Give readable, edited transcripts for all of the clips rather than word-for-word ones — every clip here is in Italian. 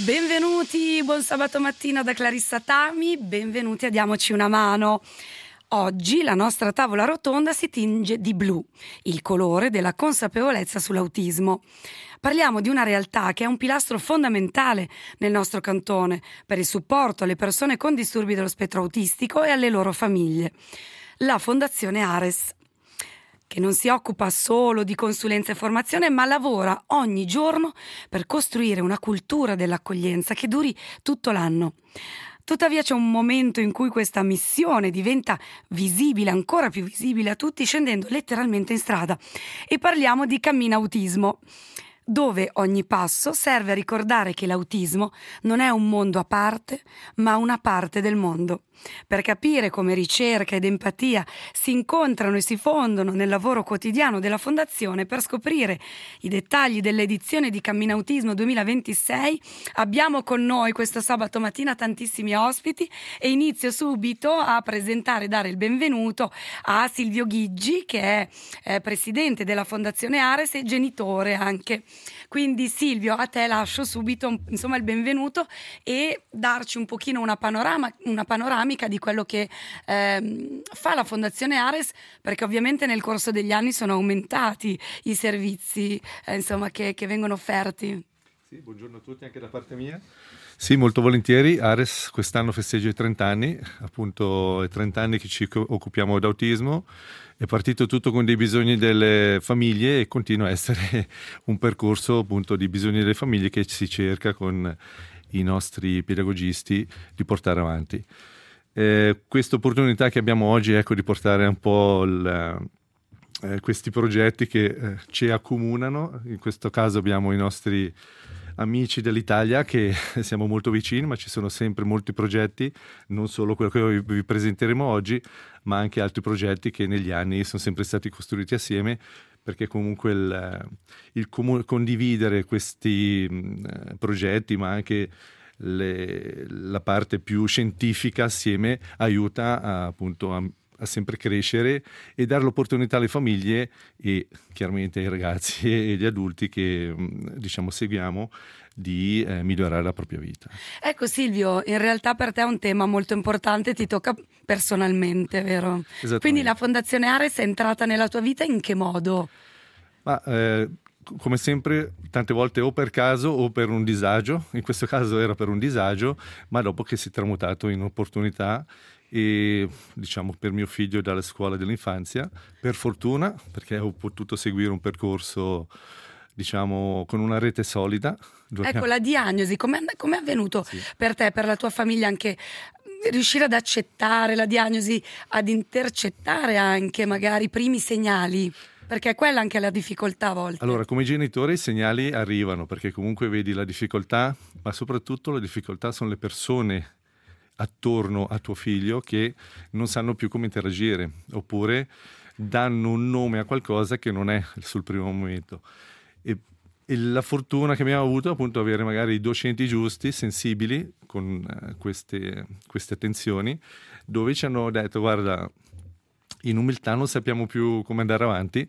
Benvenuti, buon sabato mattina da Clarissa Tami, benvenuti a Diamoci una mano. Oggi la nostra tavola rotonda si tinge di blu, il colore della consapevolezza sull'autismo. Parliamo di una realtà che è un pilastro fondamentale nel nostro cantone per il supporto alle persone con disturbi dello spettro autistico e alle loro famiglie. La Fondazione Ares, che non si occupa solo di consulenza e formazione, ma lavora ogni giorno per costruire una cultura dell'accoglienza che duri tutto l'anno. Tuttavia c'è un momento in cui questa missione diventa visibile, ancora più visibile a tutti, scendendo letteralmente in strada. E parliamo di Cammina Autismo, dove ogni passo serve a ricordare che l'autismo non è un mondo a parte, ma una parte del mondo. Per capire come ricerca ed empatia si incontrano e si fondono nel lavoro quotidiano della Fondazione, per scoprire i dettagli dell'edizione di Cammina Autismo 2026, abbiamo con noi questo sabato mattina tantissimi ospiti e inizio subito a presentare e dare il benvenuto a Silvio Ghiggi, che è presidente della Fondazione Ares e genitore anche. Quindi Silvio, a te lascio subito il benvenuto e darci un pochino una panoramica di quello che fa la Fondazione Ares, perché ovviamente nel corso degli anni sono aumentati i servizi che vengono offerti. Sì, buongiorno a tutti anche da parte mia. Sì, molto volentieri. Ares quest'anno festeggia i 30 anni, appunto i 30 anni che ci occupiamo d'autismo. È partito tutto con dei bisogni delle famiglie e continua a essere un percorso appunto di bisogni delle famiglie che si cerca con i nostri pedagogisti di portare avanti. Questa opportunità che abbiamo oggi, di portare un po' questi progetti che ci accomunano. In questo caso abbiamo i nostri amici dell'Italia che siamo molto vicini, ma ci sono sempre molti progetti, non solo quello che vi presenteremo oggi, ma anche altri progetti che negli anni sono sempre stati costruiti assieme, perché comunque il condividere questi progetti, ma anche la parte più scientifica assieme aiuta a sempre crescere e dare l'opportunità alle famiglie e chiaramente ai ragazzi e agli adulti che seguiamo di migliorare la propria vita. Ecco Silvio, in realtà per te è un tema molto importante, ti tocca personalmente, vero? Quindi la Fondazione Ares è entrata nella tua vita in che modo? Come sempre, tante volte o per caso o per un disagio. In questo caso era per un disagio, ma dopo che si è tramutato in opportunità e per mio figlio dalla scuola dell'infanzia, per fortuna, perché ho potuto seguire un percorso con una rete solida. Ecco, la diagnosi, com'è avvenuto per te, per la tua famiglia, anche riuscire ad accettare la diagnosi, ad intercettare anche magari i primi segnali? Perché è quella anche la difficoltà a volte. Allora, come genitore i segnali arrivano, perché comunque vedi la difficoltà, ma soprattutto la difficoltà sono le persone attorno a tuo figlio che non sanno più come interagire, oppure danno un nome a qualcosa che non è sul primo momento. E la fortuna che abbiamo avuto è appunto avere magari i docenti giusti, sensibili, con queste attenzioni, dove ci hanno detto: guarda, in umiltà non sappiamo più come andare avanti,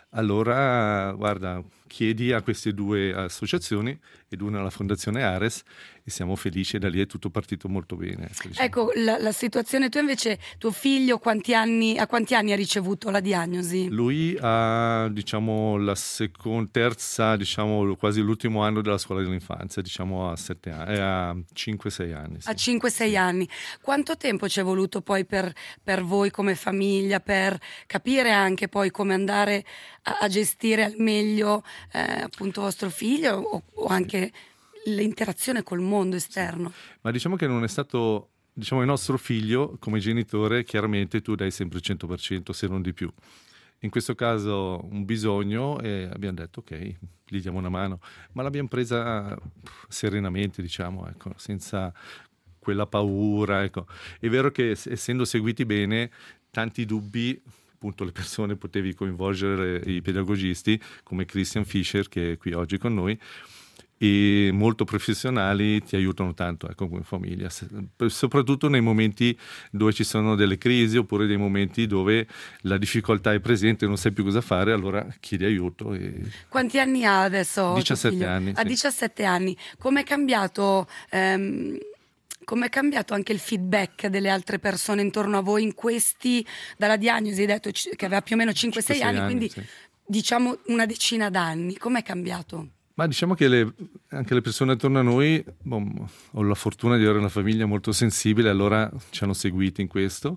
allora guarda, chiedi a queste due associazioni ed una alla Fondazione Ares, e siamo felici, e da lì è tutto partito molto bene. Ecco, la situazione, tu invece, tuo figlio a quanti anni ha ricevuto la diagnosi? Lui ha la terza, quasi l'ultimo anno della scuola dell'infanzia, a 7 anni, a 5-6 anni. Sì. A 5-6 anni. Quanto tempo ci è voluto poi per voi come famiglia, per capire anche poi come andare a gestire al meglio appunto vostro figlio o anche l'interazione col mondo esterno? Ma che non è stato il nostro figlio come genitore. Chiaramente tu dai sempre il 100%, se non di più. In questo caso un bisogno, e abbiamo detto ok, gli diamo una mano, ma l'abbiamo presa serenamente, senza quella paura. È vero che essendo seguiti bene, tanti dubbi, appunto, le persone potevi coinvolgere, i pedagogisti come Christian Fischer, che è qui oggi con noi, e molto professionali ti aiutano tanto, ecco, come famiglia, soprattutto nei momenti dove ci sono delle crisi oppure dei momenti dove la difficoltà è presente e non sai più cosa fare, allora chiedi aiuto. Quanti anni ha adesso? 17 anni. A 17 anni. Com'è cambiato anche il feedback delle altre persone intorno a voi in questi, dalla diagnosi hai detto che aveva più o meno 5-6 anni, quindi sì, diciamo una decina d'anni, com'è cambiato? Ma diciamo che anche le persone attorno a noi, ho la fortuna di avere una famiglia molto sensibile, allora ci hanno seguiti in questo.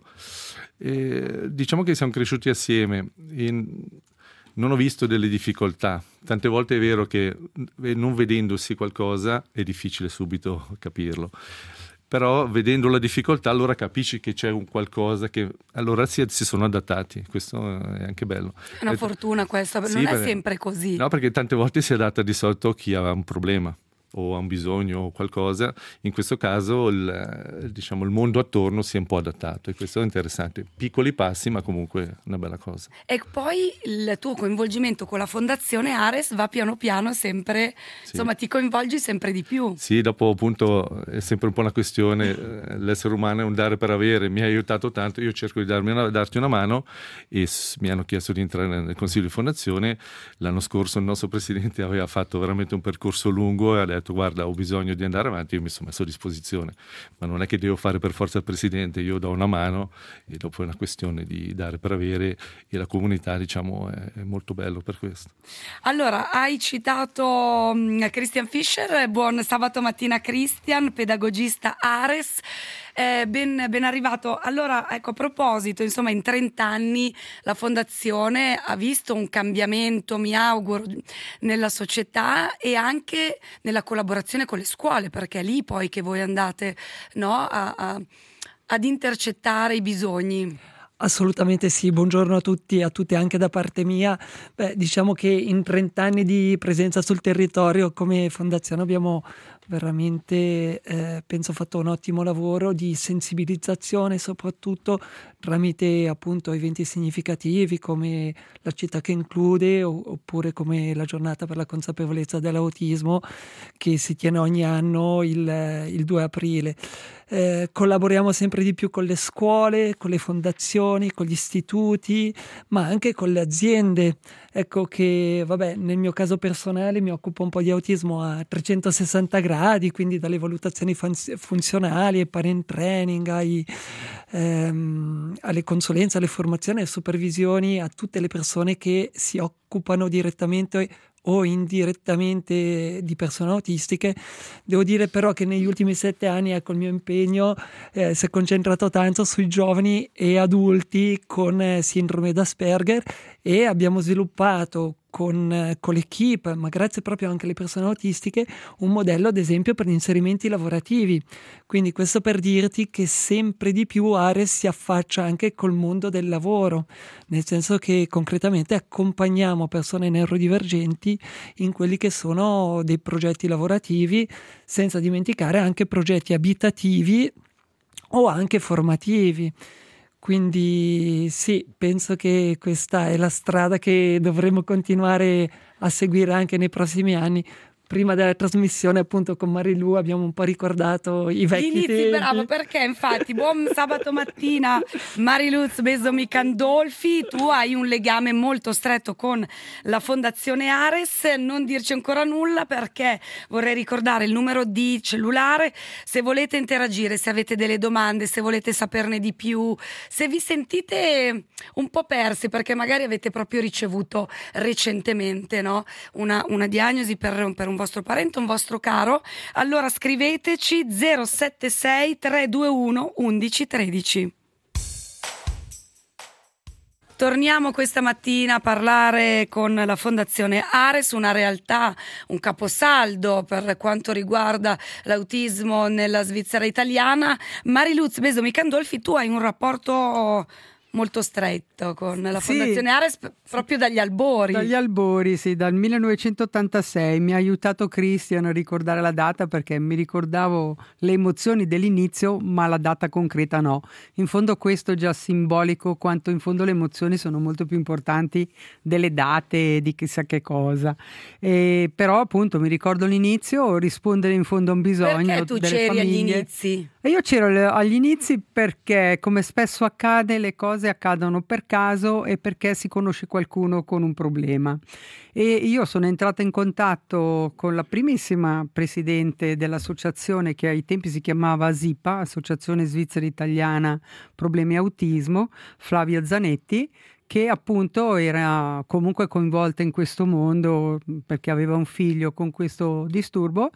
E diciamo che siamo cresciuti assieme e non ho visto delle difficoltà. Tante volte è vero che non vedendosi qualcosa è difficile subito capirlo. Però vedendo la difficoltà allora capisci che c'è un qualcosa che allora si sono adattati, questo è anche bello. È una fortuna questa, sì, non è sempre così. No, perché tante volte si adatta di solito chi ha un problema o ha un bisogno o qualcosa, in questo caso il mondo attorno si è un po' adattato e questo è interessante, piccoli passi ma comunque una bella cosa. E poi il tuo coinvolgimento con la fondazione Ares va piano piano sempre, sì, insomma ti coinvolgi sempre di più. Sì, dopo appunto è sempre un po' una questione, l'essere umano è un dare per avere, mi ha aiutato tanto, io cerco di darti una mano e mi hanno chiesto di entrare nel consiglio di fondazione. L'anno scorso il nostro presidente aveva fatto veramente un percorso lungo e ha detto guarda ho bisogno di andare avanti, io mi sono messo a disposizione, ma non è che devo fare per forza il presidente, io do una mano e dopo è una questione di dare per avere e la comunità diciamo è molto bello per questo. Allora hai citato Christian Fischer, buon sabato mattina Christian, pedagogista Ares. Ben arrivato. Allora, ecco, a proposito, insomma, in 30 anni la fondazione ha visto un cambiamento, mi auguro, nella società e anche nella collaborazione con le scuole, perché è lì poi che voi andate, no, ad intercettare i bisogni. Assolutamente sì, buongiorno a tutti e a tutte anche da parte mia. Diciamo che in 30 anni di presenza sul territorio come fondazione abbiamo veramente penso fatto un ottimo lavoro di sensibilizzazione, soprattutto tramite appunto eventi significativi come la città che include oppure come la giornata per la consapevolezza dell'autismo che si tiene ogni anno il 2 aprile. Collaboriamo sempre di più con le scuole, con le fondazioni, con gli istituti, ma anche con le aziende. Ecco che, nel mio caso personale mi occupo un po' di autismo a 360 gradi, quindi dalle valutazioni funzionali, ai parent training, alle consulenze, alle formazioni e supervisioni a tutte le persone che si occupano direttamente o indirettamente di persone autistiche. Devo dire però che negli ultimi 7 anni il mio impegno si è concentrato tanto sui giovani e adulti con sindrome d'Asperger e abbiamo sviluppato con l'equipe, ma grazie proprio anche alle persone autistiche, un modello ad esempio per gli inserimenti lavorativi. Quindi questo per dirti che sempre di più Ares si affaccia anche col mondo del lavoro, nel senso che concretamente accompagniamo persone neurodivergenti in quelli che sono dei progetti lavorativi, senza dimenticare anche progetti abitativi o anche formativi. Quindi sì, penso che questa è la strada che dovremo continuare a seguire anche nei prossimi anni. Prima della trasmissione appunto con Marilu abbiamo un po' ricordato i vecchi tempi. Bravo, perché infatti buon sabato mattina Mariluz Besomi Candolfi, tu hai un legame molto stretto con la fondazione Ares, non dirci ancora nulla perché vorrei ricordare il numero di cellulare se volete interagire, se avete delle domande, se volete saperne di più, se vi sentite un po' persi perché magari avete proprio ricevuto recentemente, no? una diagnosi per un vostro parente, un vostro caro, allora scriveteci 076 321 1113. Torniamo questa mattina a parlare con la Fondazione Ares, una realtà, un caposaldo per quanto riguarda l'autismo nella Svizzera italiana. Mariluz Besomi Candolfi, tu hai un rapporto molto stretto con la Sì. Fondazione Ares proprio dagli albori. Dagli albori, sì, dal 1986. Mi ha aiutato Christian a ricordare la data perché mi ricordavo le emozioni dell'inizio, ma la data concreta no. In fondo questo è già simbolico quanto in fondo le emozioni sono molto più importanti delle date di chissà che cosa. Però appunto mi ricordo l'inizio, rispondere in fondo a un bisogno Perché tu delle c'eri agli famiglie. inizi? E io c'ero agli inizi perché, come spesso accade, le cose accadono per caso e perché si conosce qualcuno con un problema. E io sono entrata in contatto con la primissima presidente dell'associazione, che ai tempi si chiamava ASIPA, Associazione Svizzera Italiana Problemi Autismo, Flavia Zanetti, che appunto era comunque coinvolta in questo mondo perché aveva un figlio con questo disturbo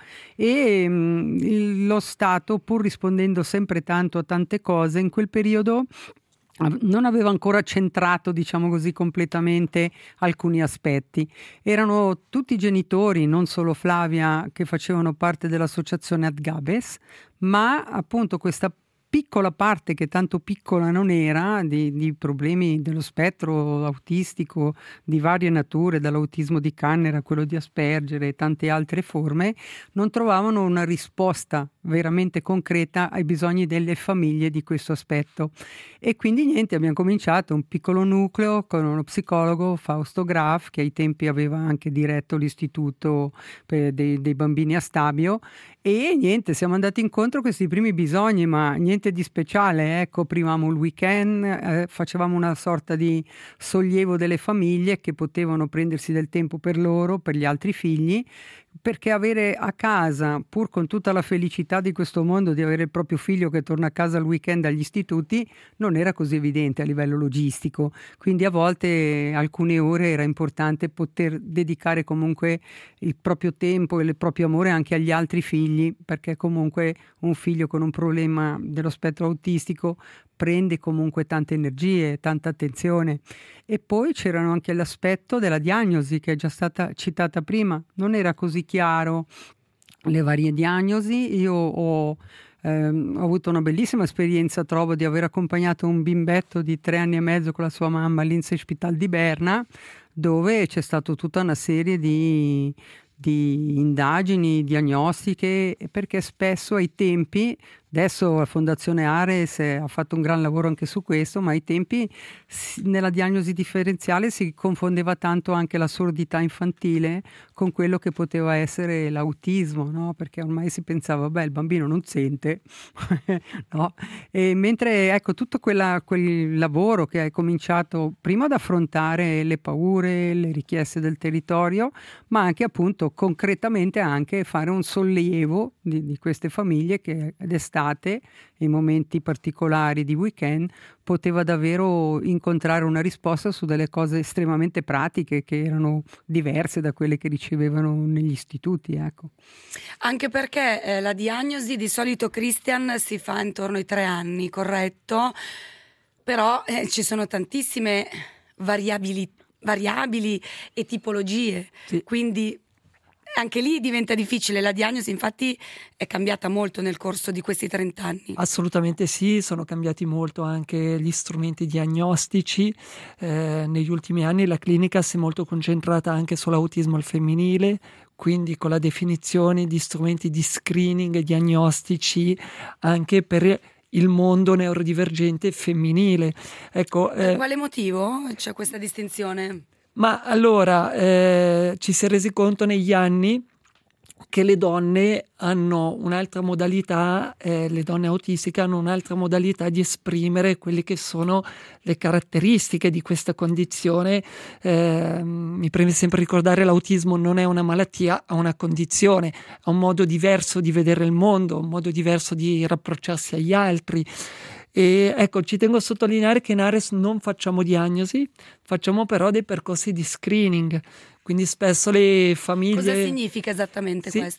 e lo Stato, pur rispondendo sempre tanto a tante cose, in quel periodo non aveva ancora centrato, diciamo così, completamente alcuni aspetti. Erano tutti i genitori, non solo Flavia, che facevano parte dell'associazione ADGABES, ma appunto questa piccola parte, che tanto piccola non era, di problemi dello spettro autistico di varie nature, dall'autismo di Kanner a quello di Asperger e tante altre forme, non trovavano una risposta veramente concreta ai bisogni delle famiglie di questo aspetto. E quindi niente, abbiamo cominciato un piccolo nucleo con uno psicologo, Fausto Graf, che ai tempi aveva anche diretto l'istituto dei bambini a Stabio, e niente, siamo andati incontro a questi primi bisogni, ma niente di speciale. Coprivamo il weekend, facevamo una sorta di sollievo delle famiglie che potevano prendersi del tempo per loro, per gli altri figli, perché avere a casa, pur con tutta la felicità di questo mondo di avere il proprio figlio che torna a casa al weekend dagli istituti, non era così evidente a livello logistico. Quindi a volte alcune ore era importante poter dedicare comunque il proprio tempo e il proprio amore anche agli altri figli, perché comunque un figlio con un problema dello spettro autistico prende comunque tante energie, tanta attenzione. E poi c'erano anche l'aspetto della diagnosi, che è già stata citata prima. Non era così chiaro le varie diagnosi. Io ho avuto una bellissima esperienza, trovo, di aver accompagnato un bimbetto di 3 anni e mezzo con la sua mamma all'Inselspital di Berna, dove c'è stata tutta una serie di indagini diagnostiche, perché spesso ai tempi, adesso la Fondazione Ares ha fatto un gran lavoro anche su questo, ma ai tempi nella diagnosi differenziale si confondeva tanto anche la sordità infantile con quello che poteva essere l'autismo, no? Perché ormai si pensava, beh, il bambino non sente, no? E mentre ecco tutto quel lavoro che hai cominciato prima ad affrontare le paure, le richieste del territorio, ma anche appunto concretamente anche fare un sollievo di queste famiglie che d'estate, in momenti particolari di weekend, poteva davvero incontrare una risposta su delle cose estremamente pratiche che erano diverse da quelle che ricevevano negli istituti, ecco. Anche perché la diagnosi di solito, Christian, si fa intorno ai 3 anni, corretto? Però ci sono tantissime variabili e tipologie, sì. Quindi anche lì diventa difficile. La diagnosi infatti è cambiata molto nel corso di questi 30 anni. Assolutamente sì, sono cambiati molto anche gli strumenti diagnostici. Negli ultimi anni la clinica si è molto concentrata anche sull'autismo al femminile, quindi con la definizione di strumenti di screening e diagnostici anche per il mondo neurodivergente femminile. Ecco, Per quale motivo c'è questa distinzione? Ma allora ci si è resi conto negli anni che le donne hanno un'altra modalità, le donne autistiche hanno un'altra modalità di esprimere quelle che sono le caratteristiche di questa condizione. Mi preme sempre ricordare: l'autismo non è una malattia, è una condizione, è un modo diverso di vedere il mondo, un modo diverso di rapprocciarsi agli altri. E ecco, ci tengo a sottolineare che in Ares non facciamo diagnosi, facciamo però dei percorsi di screening, quindi spesso le famiglie... Cosa significa esattamente questo?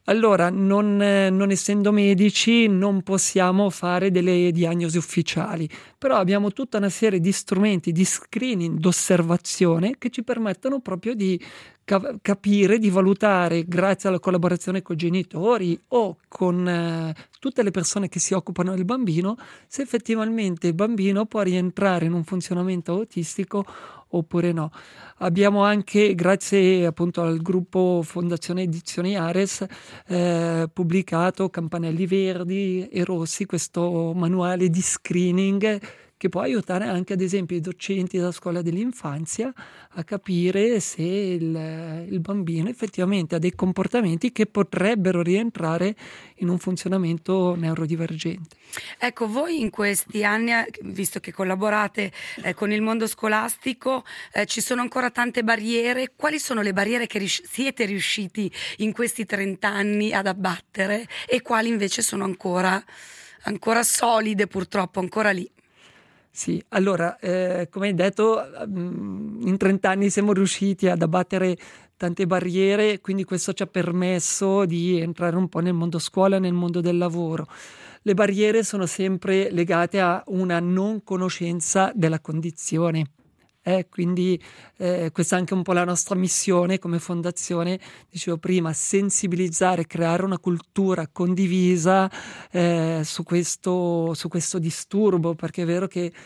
Allora, non essendo medici, non possiamo fare delle diagnosi ufficiali, però abbiamo tutta una serie di strumenti di screening, d'osservazione che ci permettono proprio di capire, di valutare, grazie alla collaborazione con i genitori o con tutte le persone che si occupano del bambino, se effettivamente il bambino può rientrare in un funzionamento autistico oppure no. Abbiamo anche, grazie appunto al gruppo Fondazione Edizioni Ares, pubblicato Campanelli Verdi e Rossi, questo manuale di screening che può aiutare anche ad esempio i docenti della scuola dell'infanzia a capire se il bambino effettivamente ha dei comportamenti che potrebbero rientrare in un funzionamento neurodivergente. Ecco, voi in questi anni, visto che collaborate con il mondo scolastico, ci sono ancora tante barriere. Quali sono le barriere che siete riusciti in questi 30 anni ad abbattere e quali invece sono ancora solide, purtroppo, ancora lì? Sì, allora, come hai detto, in 30 anni siamo riusciti ad abbattere tante barriere, quindi questo ci ha permesso di entrare un po' nel mondo scuola e nel mondo del lavoro. Le barriere sono sempre legate a una non conoscenza della condizione. Quindi questa è anche un po' la nostra missione come fondazione, dicevo prima, sensibilizzare, creare una cultura condivisa su questo disturbo, perché è vero che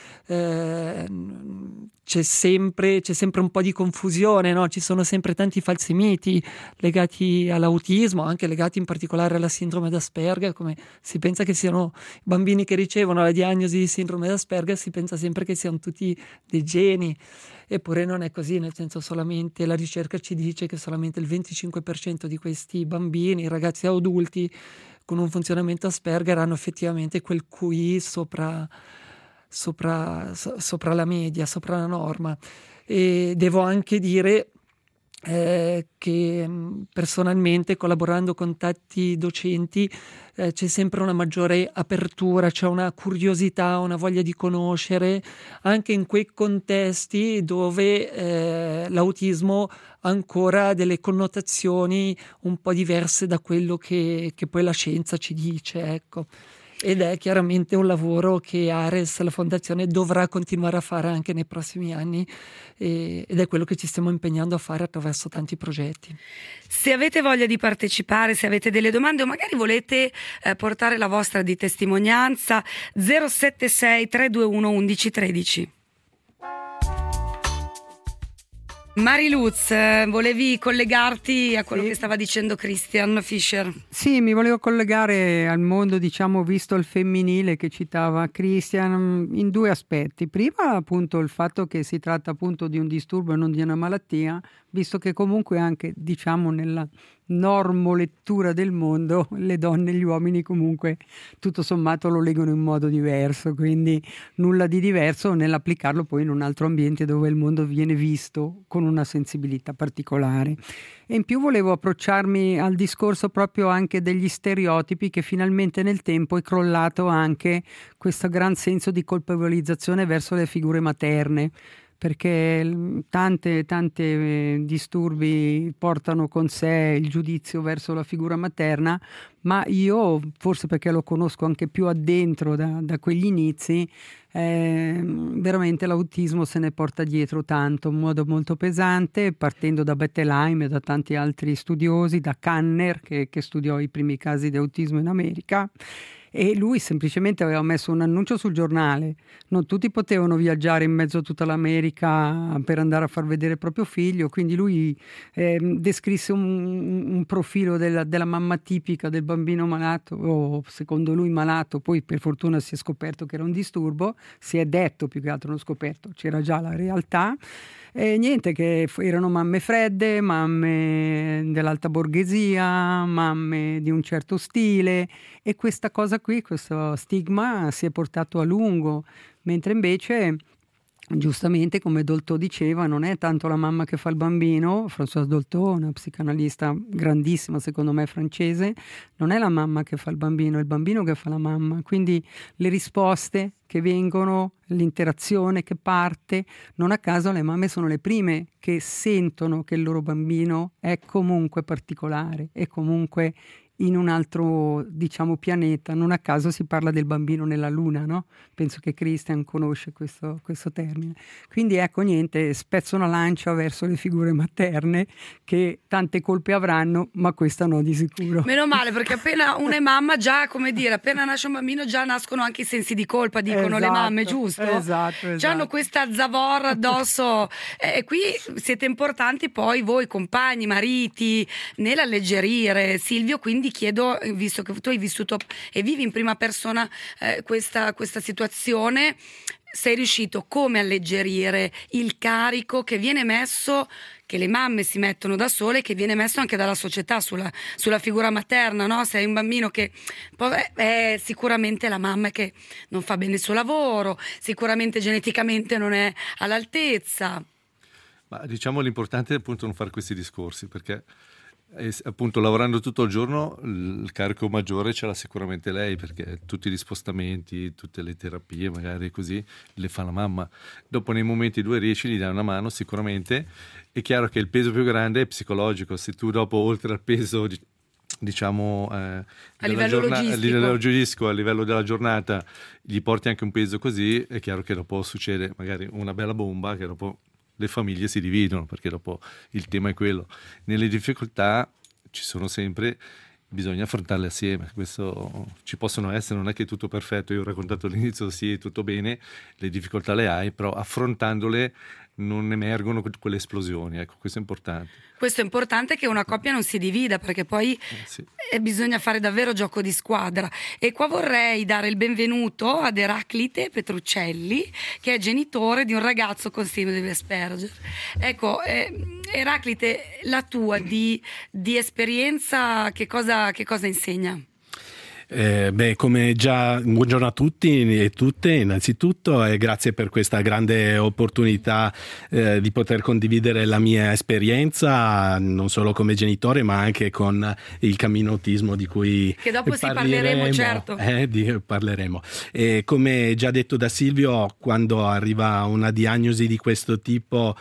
c'è sempre un po' di confusione, no? Ci sono sempre tanti falsi miti legati all'autismo, anche legati in particolare alla sindrome d'Asperger, come si pensa che siano i bambini che ricevono la diagnosi di sindrome d'Asperger, si pensa sempre che siano tutti dei geni. Eppure non è così, nel senso solamente la ricerca ci dice che solamente il 25% di questi bambini, ragazzi e adulti con un funzionamento Asperger hanno effettivamente quel QI sopra la media, sopra la norma. E devo anche dire che personalmente, collaborando con tanti docenti, c'è sempre una maggiore apertura, c'è una curiosità, una voglia di conoscere anche in quei contesti dove l'autismo ha ancora delle connotazioni un po' diverse da quello che poi la scienza ci dice, ecco. Ed è chiaramente un lavoro che Ares, la fondazione, dovrà continuare a fare anche nei prossimi anni ed è quello che ci stiamo impegnando a fare attraverso tanti progetti. Se avete voglia di partecipare, se avete delle domande o magari volete portare la vostra di testimonianza, 076 321 1113. Mariluz, volevi collegarti a quello che stava dicendo Christian Fischer? Sì, mi volevo collegare al mondo, diciamo, visto il femminile che citava Christian in due aspetti. Prima, appunto, il fatto che si tratta appunto di un disturbo e non di una malattia, visto che comunque anche, diciamo, nella normolettura del mondo le donne e gli uomini comunque tutto sommato lo leggono in modo diverso, quindi nulla di diverso nell'applicarlo poi in un altro ambiente dove il mondo viene visto con una sensibilità particolare. E in più volevo approcciarmi al discorso proprio anche degli stereotipi, che finalmente nel tempo è crollato anche questo gran senso di colpevolizzazione verso le figure materne, perché tante disturbi portano con sé il giudizio verso la figura materna, ma io, forse perché lo conosco anche più addentro da quegli inizi, veramente l'autismo se ne porta dietro tanto, in modo molto pesante, partendo da Bettelheim e da tanti altri studiosi, da Kanner che studiò i primi casi di autismo in America. E lui semplicemente aveva messo un annuncio sul giornale. Non tutti potevano viaggiare in mezzo a tutta l'America per andare a far vedere il proprio figlio, quindi lui descrisse un profilo della mamma tipica del bambino malato, o secondo lui malato. Poi per fortuna si è scoperto che era un disturbo, si è detto, più che altro non scoperto, c'era già la realtà. E niente, che erano mamme fredde, mamme dell'alta borghesia, mamme di un certo stile, e questa cosa qui, questo stigma si è portato a lungo, mentre invece giustamente, come Dolto diceva, non è tanto la mamma che fa il bambino. Françoise Dolto, una psicanalista grandissima secondo me francese, non è la mamma che fa il bambino, è il bambino che fa la mamma. Quindi le risposte che vengono, l'interazione che parte, non a caso le mamme sono le prime che sentono che il loro bambino è comunque particolare, è comunque in un altro, diciamo, pianeta. Non a caso si parla del bambino nella luna, no? Penso che Christian conosce questo termine. Quindi ecco, niente, spezzo una lancia verso le figure materne che tante colpe avranno, ma questa no di sicuro. Meno male, perché appena una è mamma, già, come dire, appena nasce un bambino già nascono anche i sensi di colpa, dicono le mamme, giusto? Esatto. Già hanno questa zavorra addosso. Qui siete importanti poi voi compagni, mariti, nell'alleggerire. Silvio, quindi chiedo, visto che tu hai vissuto e vivi in prima persona questa situazione, sei riuscito come alleggerire il carico che viene messo, che le mamme si mettono da sole, che viene messo anche dalla società sulla figura materna, no? Se hai un bambino che è sicuramente la mamma che non fa bene il suo lavoro, sicuramente geneticamente non è all'altezza. Ma diciamo l'importante è appunto non fare questi discorsi, perché appunto lavorando tutto il giorno il carico maggiore ce l'ha sicuramente lei, perché tutti gli spostamenti, tutte le terapie magari così le fa la mamma. Dopo nei momenti dove riesci gli dai una mano sicuramente. È chiaro che il peso più grande è psicologico. Se tu dopo, oltre al peso diciamo a livello logistico, a livello della giornata, gli porti anche un peso così, è chiaro che dopo succede magari una bella bomba che dopo le famiglie si dividono, perché dopo il tema è quello. Nelle difficoltà ci sono sempre, bisogna affrontarle assieme. Questo ci possono essere, non è che è tutto perfetto. Io ho raccontato all'inizio, sì, tutto bene, le difficoltà le hai, però affrontandole non emergono quelle esplosioni. Ecco, questo è importante. Questo è importante, che una coppia non si divida, perché poi sì. Bisogna fare davvero gioco di squadra. E qua vorrei dare il benvenuto ad Eraclite Petruccelli, che è genitore di un ragazzo con sindrome di Asperger. Ecco, Eraclite, la tua di esperienza che cosa insegna? Come già, buongiorno a tutti e tutte innanzitutto, e grazie per questa grande opportunità di poter condividere la mia esperienza non solo come genitore ma anche con il cammino autismo di cui che dopo parleremo, certo. Parleremo. E come già detto da Silvio, quando arriva una diagnosi di questo tipo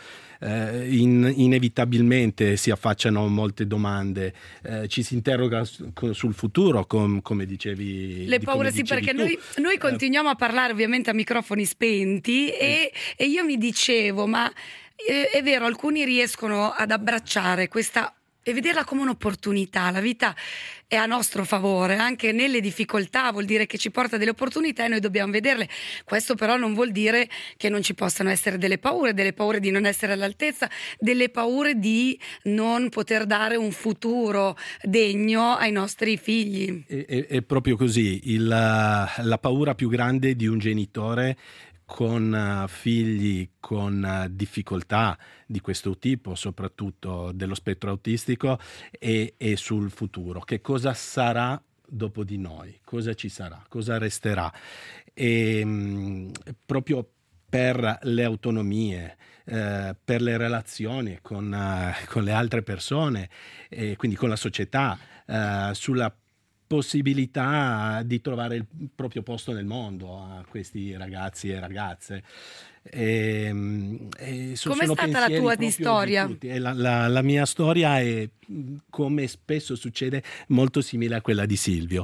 inevitabilmente si affacciano molte domande, ci si interroga sul futuro, come dicevi. Le paure, sì, perché noi continuiamo a parlare ovviamente a microfoni spenti e io mi dicevo, ma è vero, alcuni riescono ad abbracciare questa e vederla come un'opportunità. La vita è a nostro favore, anche nelle difficoltà, vuol dire che ci porta delle opportunità e noi dobbiamo vederle. Questo però non vuol dire che non ci possano essere delle paure di non essere all'altezza, delle paure di non poter dare un futuro degno ai nostri figli. È proprio così, la paura più grande di un genitore con figli con difficoltà di questo tipo, soprattutto dello spettro autistico, e sul futuro. Che cosa sarà dopo di noi? Cosa ci sarà? Cosa resterà? E proprio per le autonomie, per le relazioni con le altre persone, quindi con la società, sulla possibilità di trovare il proprio posto nel mondo a questi ragazzi e ragazze. Come è stata la tua di storia? La mia storia è, come spesso succede, molto simile a quella di Silvio.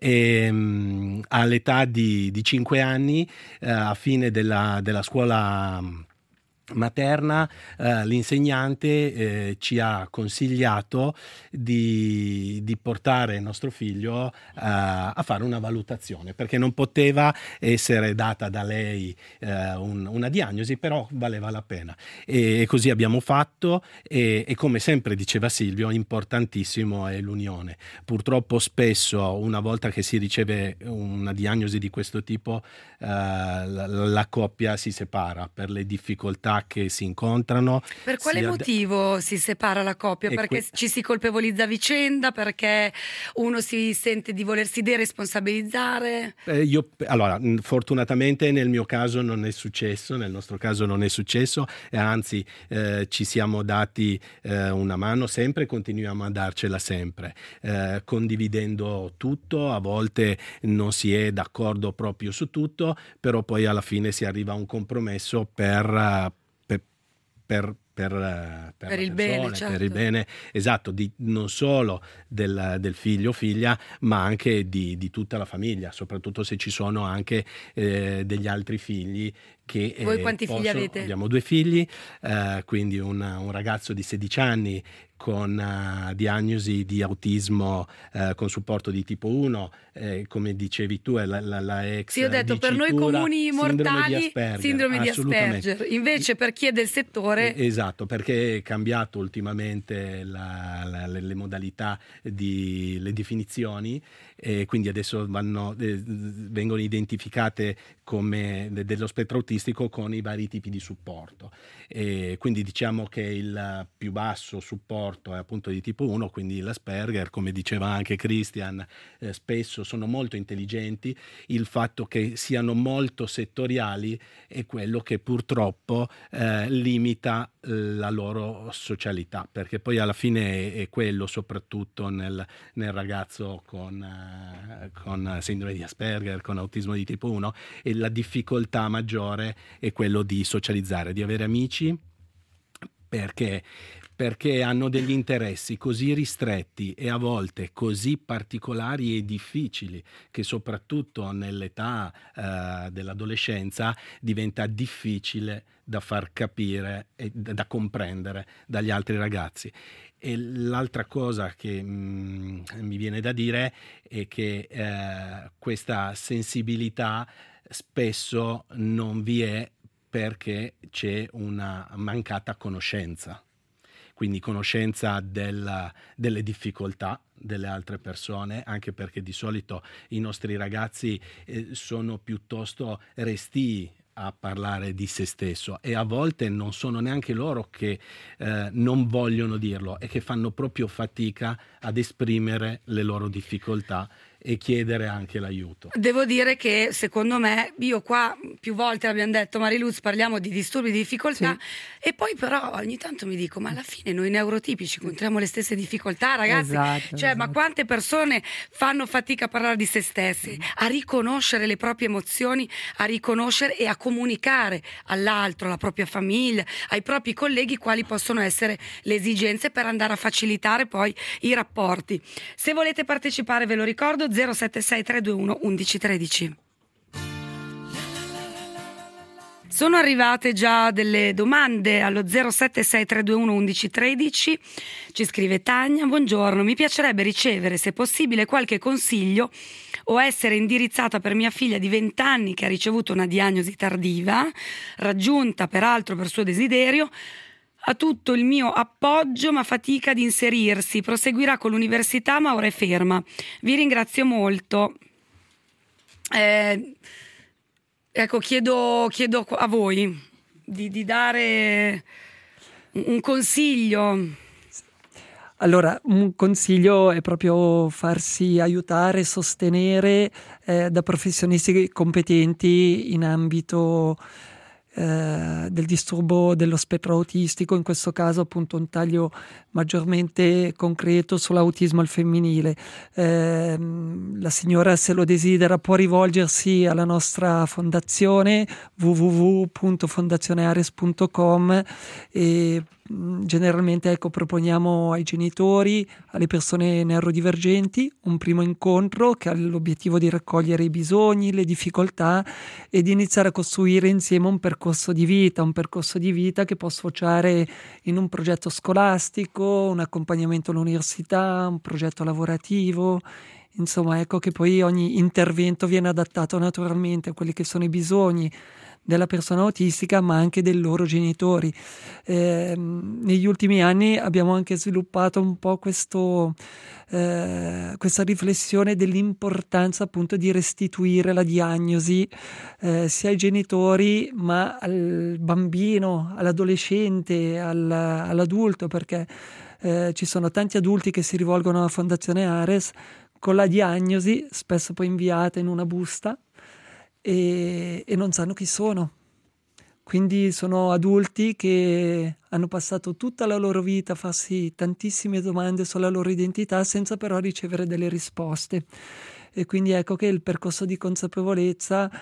All'età di 5 anni, a fine della scuola materna, l'insegnante ci ha consigliato di portare il nostro figlio a fare una valutazione, perché non poteva essere data da lei una diagnosi, però valeva la pena, e così abbiamo fatto. E come sempre diceva Silvio, importantissimo è l'unione. Purtroppo spesso, una volta che si riceve una diagnosi di questo tipo, la coppia si separa per le difficoltà che si incontrano. Per quale motivo si separa la coppia? Perché ci si colpevolizza a vicenda? Perché uno si sente di volersi deresponsabilizzare? Allora, fortunatamente nel mio caso non è successo, nel nostro caso non è successo, e anzi ci siamo dati una mano sempre, continuiamo a darcela sempre, condividendo tutto. A volte non si è d'accordo proprio su tutto, però poi alla fine si arriva a un compromesso per per il bene, certo. Per il bene, esatto, non solo del figlio o figlia, ma anche di tutta la famiglia, soprattutto se ci sono anche degli altri figli. Voi quanti figli avete? Abbiamo 2 figli, quindi un ragazzo di 16 anni con diagnosi di autismo con supporto di tipo 1, come dicevi tu, è la ex sì, ho detto per noi comuni mortali sindrome di Asperger, invece per chi è del settore esatto, perché è cambiato ultimamente le modalità le definizioni, e quindi adesso vengono identificate come dello spettro autistico con i vari tipi di supporto, e quindi diciamo che il più basso supporto è appunto di tipo 1, quindi l'Asperger, come diceva anche Christian, spesso sono molto intelligenti, il fatto che siano molto settoriali è quello che purtroppo limita la loro socialità, perché poi alla fine è quello, soprattutto nel ragazzo con sindrome di Asperger, con autismo di tipo 1, e la difficoltà maggiore è quello di socializzare, di avere amici, perché hanno degli interessi così ristretti e a volte così particolari e difficili che soprattutto nell'età dell'adolescenza diventa difficile da far capire e da comprendere dagli altri ragazzi. E l'altra cosa che mi viene da dire è che questa sensibilità spesso non vi è perché c'è una mancata conoscenza. Quindi conoscenza delle difficoltà delle altre persone, anche perché di solito i nostri ragazzi sono piuttosto restii a parlare di se stesso, e a volte non sono neanche loro che non vogliono dirlo, e che fanno proprio fatica ad esprimere le loro difficoltà e chiedere anche l'aiuto. Devo dire che secondo me, io qua più volte l'abbiamo detto, Mariluz, parliamo di disturbi di difficoltà, sì. E poi però ogni tanto mi dico, ma alla fine noi neurotipici incontriamo le stesse difficoltà, ragazzi, esatto. Ma quante persone fanno fatica a parlare di se stessi, a riconoscere le proprie emozioni, a riconoscere e a comunicare all'altro, alla propria famiglia, ai propri colleghi quali possono essere le esigenze per andare a facilitare poi i rapporti. Se volete partecipare, ve lo ricordo, 076 321 1113. Sono arrivate già delle domande allo 076 321 1113. Ci scrive Tania: buongiorno, mi piacerebbe ricevere, se possibile, qualche consiglio o essere indirizzata per mia figlia di 20 anni che ha ricevuto una diagnosi tardiva, raggiunta peraltro per suo desiderio. Ha tutto il mio appoggio ma fatica ad inserirsi, proseguirà con l'università ma ora è ferma. Vi ringrazio molto. Ecco, chiedo a voi di dare un consiglio. Allora, un consiglio è proprio farsi aiutare, sostenere da professionisti competenti in ambito del disturbo dello spettro autistico, in questo caso appunto un taglio maggiormente concreto sull'autismo al femminile. La signora, se lo desidera, può rivolgersi alla nostra fondazione www.fondazioneares.com e generalmente proponiamo ai genitori, alle persone neurodivergenti, un primo incontro che ha l'obiettivo di raccogliere i bisogni, le difficoltà e di iniziare a costruire insieme un percorso di vita che può sfociare in un progetto scolastico, un accompagnamento all'università, un progetto lavorativo. Insomma, ecco che poi ogni intervento viene adattato naturalmente a quelli che sono i bisogni della persona autistica, ma anche dei loro genitori. Negli ultimi anni abbiamo anche sviluppato un po' questa riflessione dell'importanza appunto di restituire la diagnosi sia ai genitori ma al bambino, all'adolescente, all'adulto, perché ci sono tanti adulti che si rivolgono alla Fondazione Ares con la diagnosi, spesso poi inviata in una busta, e non sanno chi sono. Quindi sono adulti che hanno passato tutta la loro vita a farsi tantissime domande sulla loro identità senza però ricevere delle risposte. E quindi ecco che il percorso di consapevolezza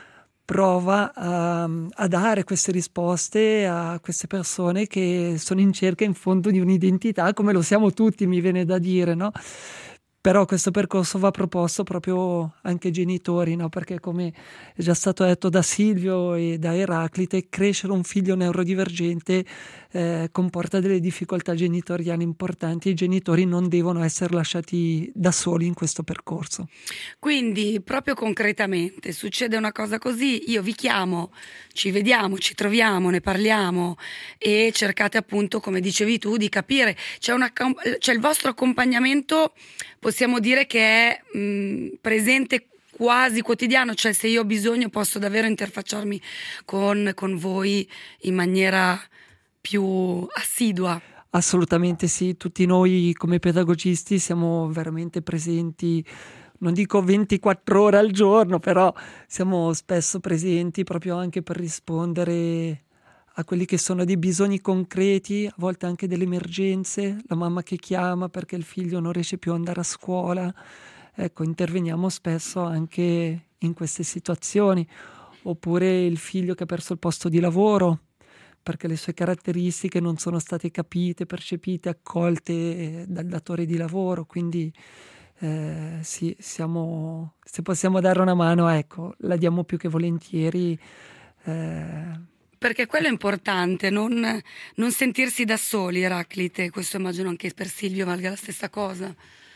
prova a dare queste risposte a queste persone che sono in cerca in fondo di un'identità, come lo siamo tutti, mi viene da dire, no? Però questo percorso va proposto proprio anche ai genitori, no? Perché come è già stato detto da Silvio e da Eraclite, crescere un figlio neurodivergente comporta delle difficoltà genitoriali importanti e i genitori non devono essere lasciati da soli in questo percorso. Quindi, proprio concretamente, succede una cosa così, io vi chiamo, ci vediamo, ci troviamo, ne parliamo e cercate appunto, come dicevi tu, di capire. C'è il vostro accompagnamento, possiamo dire che è presente quasi quotidiano, cioè se io ho bisogno posso davvero interfacciarmi con voi in maniera più assidua. Assolutamente sì, tutti noi come pedagogisti siamo veramente presenti, non dico 24 ore al giorno, però siamo spesso presenti proprio anche per rispondere a quelli che sono dei bisogni concreti, a volte anche delle emergenze, la mamma che chiama perché il figlio non riesce più ad andare a scuola. Ecco, interveniamo spesso anche in queste situazioni, oppure il figlio che ha perso il posto di lavoro perché le sue caratteristiche non sono state capite, percepite, accolte dal datore di lavoro, quindi sì, se possiamo dare una mano, ecco, la diamo più che volentieri. Perché quello è importante, non sentirsi da soli, Eraclite, questo immagino anche per Silvio valga la stessa cosa.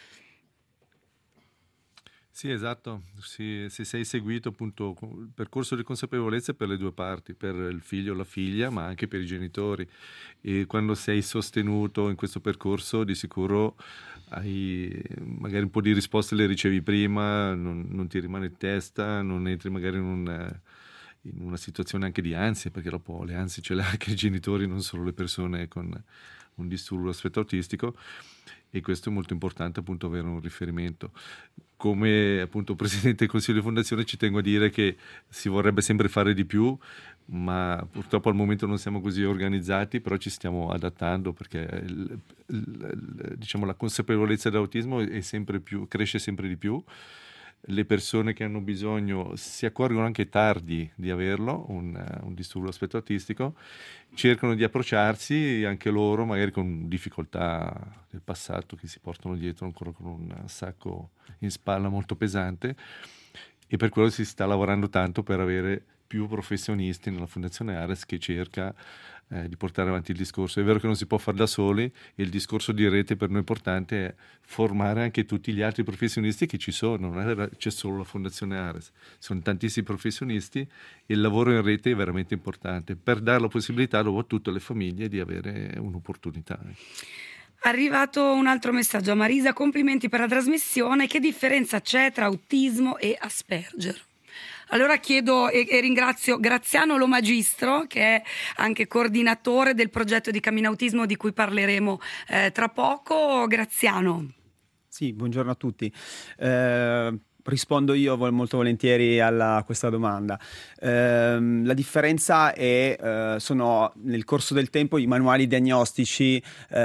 Sì, esatto, se sei seguito appunto il percorso di consapevolezza per le due parti, per il figlio o la figlia, ma anche per i genitori, e quando sei sostenuto in questo percorso di sicuro hai magari un po' di risposte le ricevi prima, non ti rimane in testa, non entri magari in una situazione anche di ansia, perché dopo le ansie ce le ha anche i genitori, non solo le persone con un disturbo dello spettro autistico, e questo è molto importante appunto avere un riferimento. Come appunto presidente del Consiglio di Fondazione ci tengo a dire che si vorrebbe sempre fare di più, ma purtroppo al momento non siamo così organizzati, però ci stiamo adattando perché diciamo la consapevolezza dell'autismo cresce sempre di più. Le persone che hanno bisogno si accorgono anche tardi di averlo, un disturbo dello spettro autistico, cercano di approcciarsi anche loro, magari con difficoltà del passato che si portano dietro ancora con un sacco in spalla molto pesante, e per quello si sta lavorando tanto per avere più professionisti nella Fondazione Ares che cerca di portare avanti il discorso. È vero che non si può fare da soli, e il discorso di rete per noi importante è formare anche tutti gli altri professionisti che ci sono, c'è solo la Fondazione Ares, sono tantissimi professionisti e il lavoro in rete è veramente importante per dare la possibilità dopo a tutte le famiglie di avere un'opportunità. Arrivato un altro messaggio a Marisa: complimenti per la trasmissione, che differenza c'è tra autismo e Asperger? Allora chiedo e ringrazio Graziano Lo Magistro, che è anche coordinatore del progetto di Cammino Autismo di cui parleremo tra poco. Graziano. Sì, buongiorno a tutti. Rispondo io molto volentieri a questa domanda. La differenza è sono nel corso del tempo i manuali diagnostici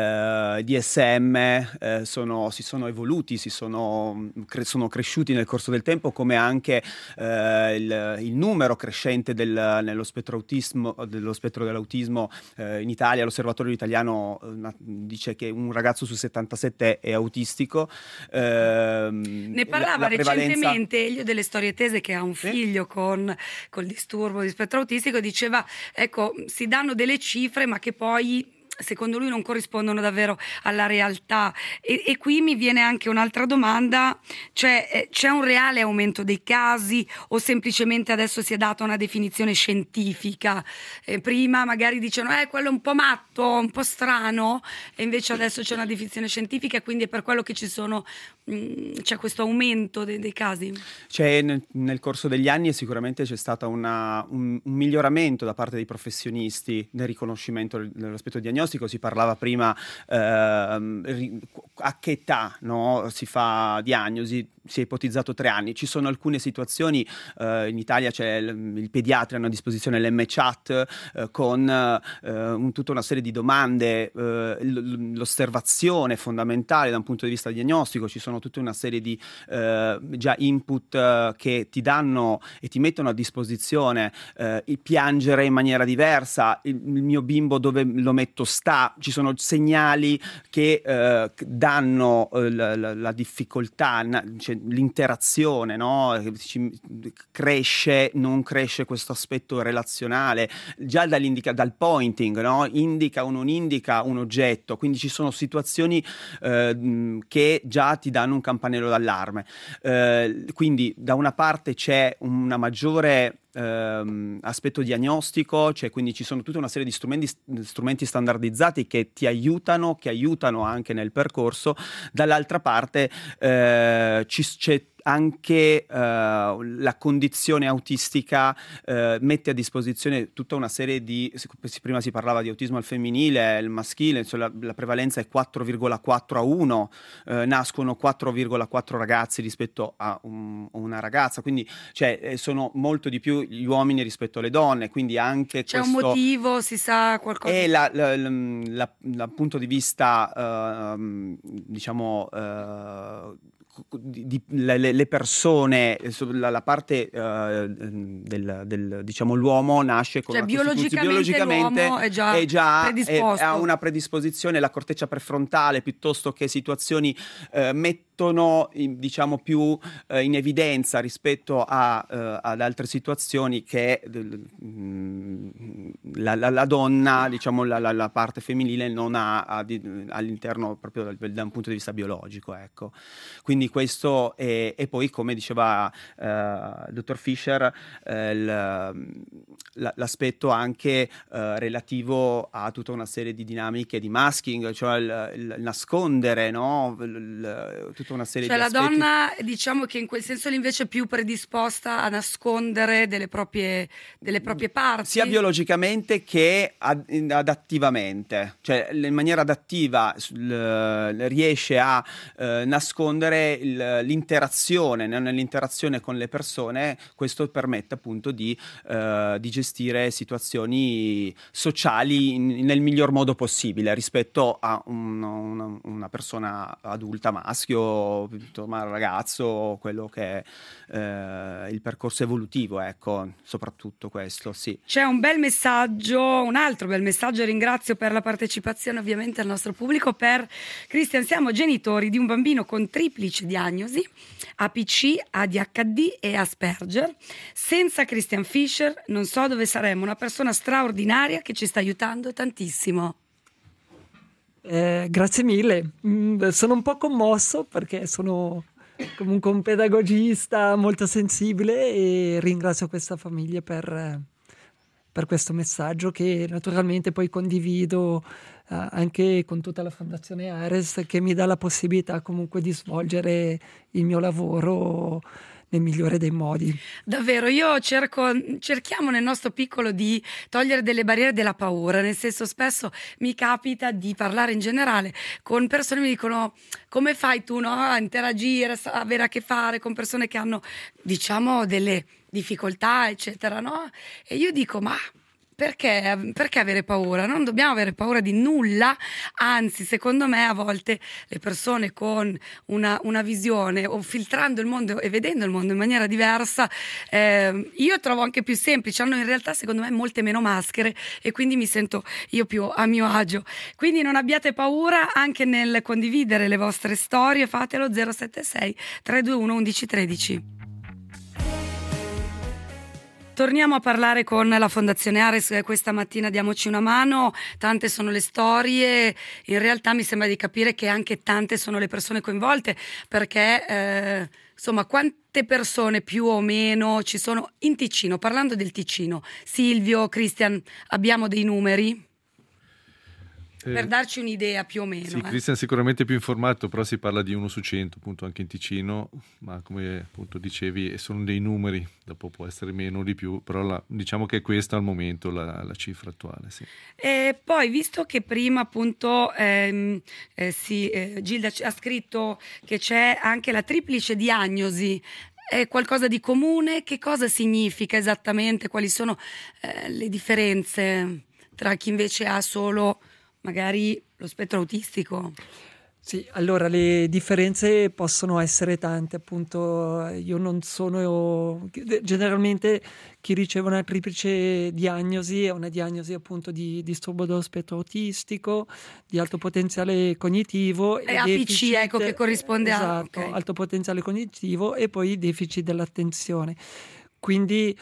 DSM si sono evoluti, sono cresciuti nel corso del tempo, come anche il numero crescente dello spettro dell'autismo in Italia. L'Osservatorio italiano dice che un ragazzo su 77 è autistico. Ne parlava recentemente Elio delle Storie Tese, che ha un figlio col disturbo di spettro autistico, diceva, ecco, si danno delle cifre ma che poi secondo lui non corrispondono davvero alla realtà, e qui mi viene anche un'altra domanda, cioè c'è un reale aumento dei casi o semplicemente adesso si è data una definizione scientifica? Prima magari dicevano quello è un po' matto, un po' strano, e invece adesso c'è una definizione scientifica, e quindi è per quello che c'è questo aumento dei casi. Nel corso degli anni sicuramente c'è stato un miglioramento da parte dei professionisti nel riconoscimento dell'aspetto diagnostico. Si parlava prima a che età, no, si fa diagnosi, si è ipotizzato 3 anni. Ci sono alcune situazioni, in Italia c'è il pediatra, hanno a disposizione l'MChat con tutta una serie di domande, l'osservazione fondamentale da un punto di vista diagnostico. Ci sono sono tutta una serie di già input che ti danno e ti mettono a disposizione il piangere in maniera diversa, il mio bimbo dove lo metto sta, ci sono segnali che danno la difficoltà, cioè, l'interazione, no? Cresce, non cresce questo aspetto relazionale, già dal pointing, no? Indica o non indica un oggetto, quindi ci sono situazioni che già ti danno un campanello d'allarme. Quindi da una parte c'è una maggiore aspetto diagnostico, cioè quindi ci sono tutta una serie di strumenti standardizzati che ti aiutano, che aiutano anche nel percorso. Dall'altra parte c'è anche la condizione autistica mette a disposizione tutta una serie di, prima si parlava di autismo al femminile, il maschile, insomma, la prevalenza è 4,4 a 1, nascono 4,4 ragazzi rispetto a una ragazza, quindi cioè, sono molto di più gli uomini rispetto alle donne, quindi anche c'è questo... un motivo, si sa qualcosa? E dal punto di vista diciamo le persone, la parte diciamo l'uomo nasce con cioè, una biologicamente l'uomo è già predisposto. ha una predisposizione, la corteccia prefrontale piuttosto che situazioni mettono diciamo più in evidenza rispetto ad altre situazioni che la donna, diciamo la parte femminile non ha all'interno proprio da un punto di vista biologico, ecco. Quindi questo e poi, come diceva il dottor Fischer, l'aspetto anche relativo a tutta una serie di dinamiche di masking, cioè il nascondere, no? Tutta una serie cioè di aspetti. La donna, diciamo che in quel senso invece è più predisposta a nascondere delle proprie parti, sia biologicamente che adattivamente, cioè in maniera adattiva riesce a nascondere l'interazione, nell'interazione con le persone. Questo permette appunto di gestire situazioni sociali nel miglior modo possibile rispetto a una persona adulta, maschio, ragazzo, quello che è il percorso evolutivo, ecco, soprattutto questo, sì. C'è un altro bel messaggio, ringrazio per la partecipazione ovviamente al nostro pubblico. Per Christian: siamo genitori di un bambino con triplice diagnosi, APC, ADHD e Asperger. Senza Christian Fischer non so dove saremmo, una persona straordinaria che ci sta aiutando tantissimo. Grazie mille, sono un po' commosso perché sono comunque un pedagogista molto sensibile e ringrazio questa famiglia per questo messaggio, che naturalmente poi condivido anche con tutta la Fondazione Ares, che mi dà la possibilità comunque di svolgere il mio lavoro nel migliore dei modi. Davvero, cerchiamo nel nostro piccolo di togliere delle barriere della paura, nel senso, spesso mi capita di parlare in generale con persone che mi dicono: come fai tu, no, a interagire, a avere a che fare con persone che hanno, diciamo, delle difficoltà, eccetera, no? E io dico: ma perché avere paura? Non dobbiamo avere paura di nulla, anzi, secondo me a volte le persone con una visione, o filtrando il mondo e vedendo il mondo in maniera diversa, io trovo anche più semplice, hanno in realtà secondo me molte meno maschere e quindi mi sento io più a mio agio. Quindi non abbiate paura anche nel condividere le vostre storie, fatelo 076 321 1113. Torniamo a parlare con la Fondazione Ares questa mattina, diamoci una mano. Tante sono le storie, in realtà mi sembra di capire che anche tante sono le persone coinvolte, perché insomma, quante persone più o meno ci sono in Ticino? Parlando del Ticino, Silvio, Christian, abbiamo dei numeri? Per darci un'idea più o meno. Sì, Christian sicuramente più informato, però si parla di 1 su 100 appunto anche in Ticino, ma come appunto dicevi sono dei numeri, dopo può essere meno o di più, però diciamo che questa al momento la cifra attuale. Sì. E poi, visto che prima appunto Gilda ha scritto che c'è anche la triplice diagnosi, è qualcosa di comune? Che cosa significa esattamente? Quali sono le differenze tra chi invece ha solo magari lo spettro autistico? Sì, allora le differenze possono essere tante, appunto io non sono, generalmente chi riceve una triplice diagnosi è una diagnosi appunto di disturbo dello spettro autistico, di alto potenziale cognitivo e APC, ecco, che corrisponde esatto, okay. alto potenziale cognitivo e poi deficit dell'attenzione. Quindi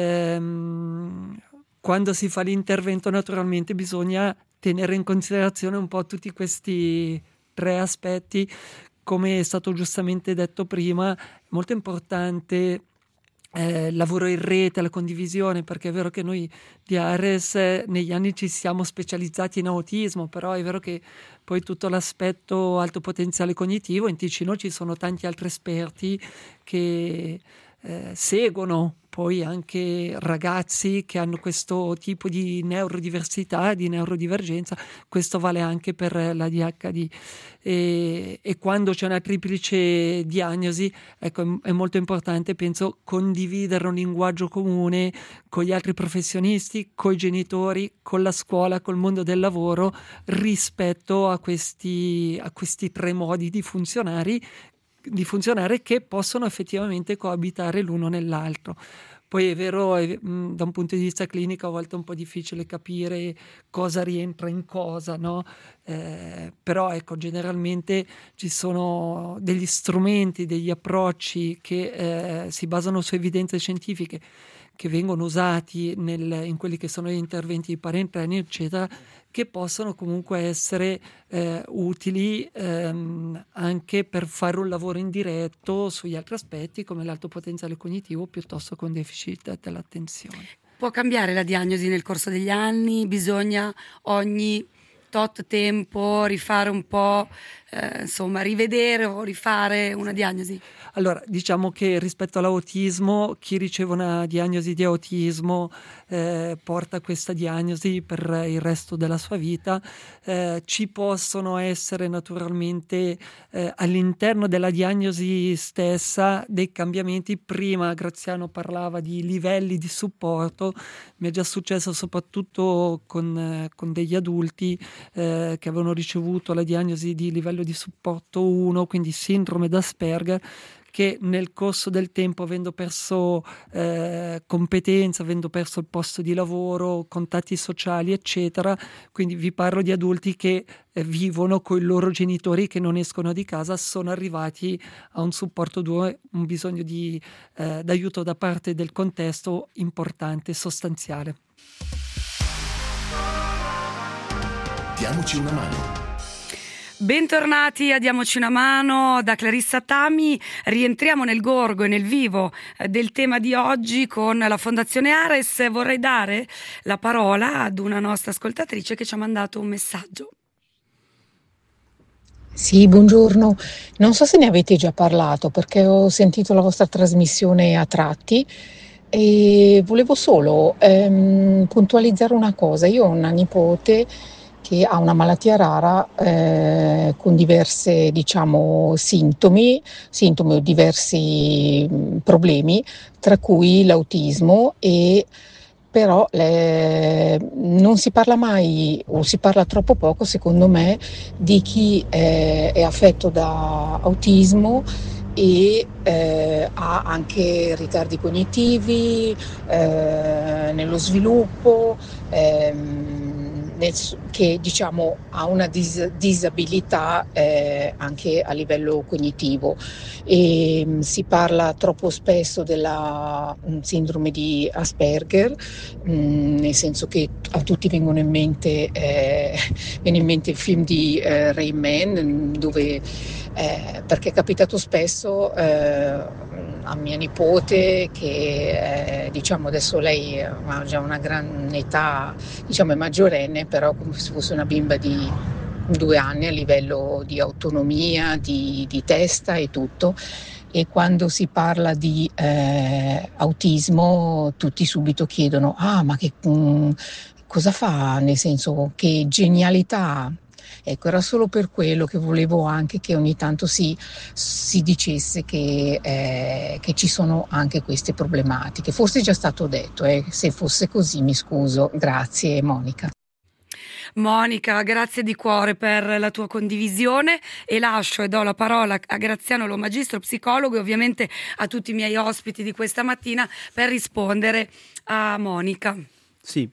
quando si fa l'intervento naturalmente bisogna tenere in considerazione un po' tutti questi 3 aspetti. Come è stato giustamente detto prima, è molto importante il lavoro in rete, la condivisione, perché è vero che noi di Ares negli anni ci siamo specializzati in autismo, però è vero che poi tutto l'aspetto alto potenziale cognitivo, in Ticino ci sono tanti altri esperti che seguono poi anche ragazzi che hanno questo tipo di neurodiversità, di neurodivergenza. Questo vale anche per l'ADHD e quando c'è una triplice diagnosi, ecco, è molto importante, penso, condividere un linguaggio comune con gli altri professionisti, con i genitori, con la scuola, col mondo del lavoro, rispetto a questi 3 modi di funzionare che possono effettivamente coabitare l'uno nell'altro. Poi è vero, da un punto di vista clinico a volte è un po' difficile capire cosa rientra in cosa, no? Però ecco, generalmente ci sono degli strumenti, degli approcci che si basano su evidenze scientifiche che vengono usati in quelli che sono gli interventi di parent training, eccetera, che possono comunque essere utili anche per fare un lavoro indiretto sugli altri aspetti come l'alto potenziale cognitivo piuttosto che un deficit dell'attenzione. Può cambiare la diagnosi nel corso degli anni? Bisogna ogni tot tempo rifare un po', insomma, rivedere o rifare una diagnosi? Allora, diciamo che rispetto all'autismo, chi riceve una diagnosi di autismo porta questa diagnosi per il resto della sua vita. Ci possono essere naturalmente all'interno della diagnosi stessa dei cambiamenti. Prima Graziano parlava di livelli di supporto, mi è già successo soprattutto con degli adulti che avevano ricevuto la diagnosi di livello di supporto 1, quindi sindrome d'Asperger, che nel corso del tempo, avendo perso competenza, avendo perso il posto di lavoro, contatti sociali, eccetera, quindi vi parlo di adulti che vivono con i loro genitori che non escono di casa, sono arrivati a un supporto 2, un bisogno d'aiuto da parte del contesto importante, sostanziale. Diamoci una mano. Bentornati a Diamoci una mano da Clarissa Tami. Rientriamo nel gorgo e nel vivo del tema di oggi con la Fondazione Ares. Vorrei dare la parola ad una nostra ascoltatrice che ci ha mandato un messaggio. Sì, buongiorno. Non so se ne avete già parlato perché ho sentito la vostra trasmissione a tratti e volevo solo puntualizzare una cosa. Io ho una nipote che ha una malattia rara con diverse, sintomi o diversi problemi, tra cui l'autismo, e però non si parla mai, o si parla troppo poco, secondo me, di chi è affetto da autismo e ha anche ritardi cognitivi nello sviluppo, che ha una disabilità anche a livello cognitivo, e si parla troppo spesso della sindrome di Asperger, nel senso che a tutti viene in mente il film di Rain Man, dove perché è capitato spesso a mia nipote che adesso lei ha già una gran età, è maggiorenne, però come se fosse una bimba di 2 anni a livello di autonomia, di testa e tutto. E quando si parla di autismo tutti subito chiedono ma che cosa fa, nel senso, che genialità. Ecco, era solo per quello che volevo anche che ogni tanto si dicesse che ci sono anche queste problematiche. Forse è già stato detto, se fosse così mi scuso. Grazie Monica. Monica, grazie di cuore per la tua condivisione e lascio e do la parola a Graziano Lo Magistro, psicologo, e ovviamente a tutti i miei ospiti di questa mattina per rispondere a Monica. Sì,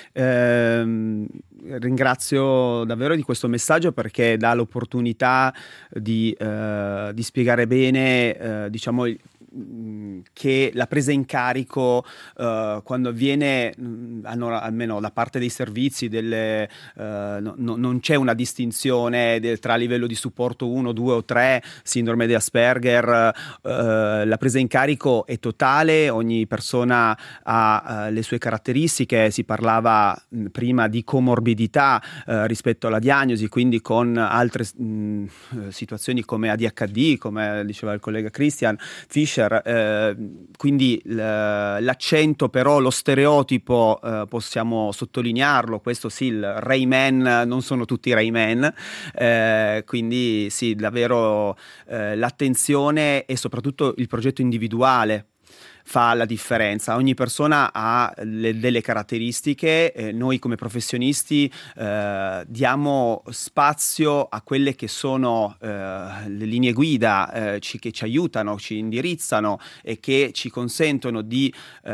ringrazio davvero di questo messaggio perché dà l'opportunità di spiegare bene, diciamo, che la presa in carico quando avviene almeno da parte dei servizi non c'è una distinzione tra livello di supporto 1, 2 o 3, sindrome di Asperger, la presa in carico è totale, ogni persona ha le sue caratteristiche, si parlava prima di comorbidità rispetto alla diagnosi, quindi con altre situazioni come ADHD, come diceva il collega Christian Fischer. Quindi l'accento, però lo stereotipo possiamo sottolinearlo, questo sì, il Rayman non sono tutti Rayman, quindi sì, davvero l'attenzione e soprattutto il progetto individuale fa la differenza. Ogni persona ha delle caratteristiche, noi come professionisti diamo spazio a quelle che sono le linee guida che ci aiutano, ci indirizzano e che ci consentono di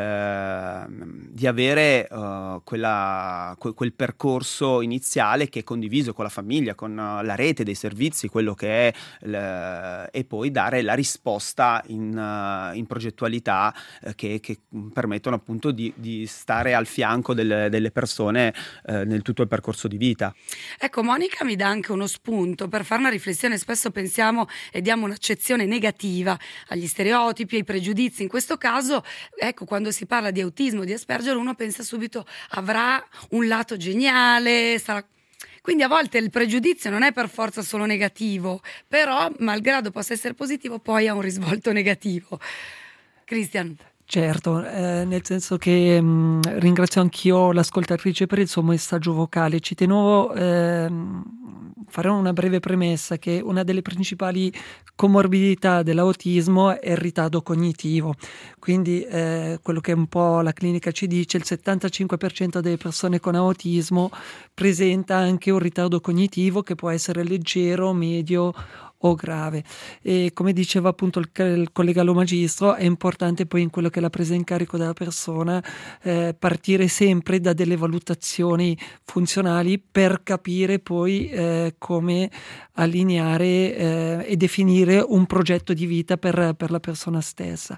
avere quel percorso iniziale che è condiviso con la famiglia, con la rete dei servizi, quello che è e poi dare la risposta in progettualità che permettono appunto di stare al fianco delle persone nel tutto il percorso di vita. Ecco, Monica mi dà anche uno spunto per fare una riflessione. Spesso pensiamo e diamo un'accezione negativa agli stereotipi, ai pregiudizi. In questo caso, ecco, quando si parla di autismo, di Asperger, uno pensa subito avrà un lato geniale, sarà... Quindi a volte il pregiudizio non è per forza solo negativo, però malgrado possa essere positivo poi ha un risvolto negativo. Christian. Certo, nel senso che ringrazio anch'io l'ascoltatrice per il suo messaggio vocale. Ci tenevo fare una breve premessa che una delle principali comorbidità dell'autismo è il ritardo cognitivo. Quindi quello che un po' la clinica ci dice, il 75% delle persone con autismo presenta anche un ritardo cognitivo che può essere leggero, medio o grave. E come diceva appunto il collega Lo Magistro, è importante poi in quello che è la presa in carico della persona partire sempre da delle valutazioni funzionali per capire poi come allineare e definire un progetto di vita per la persona stessa.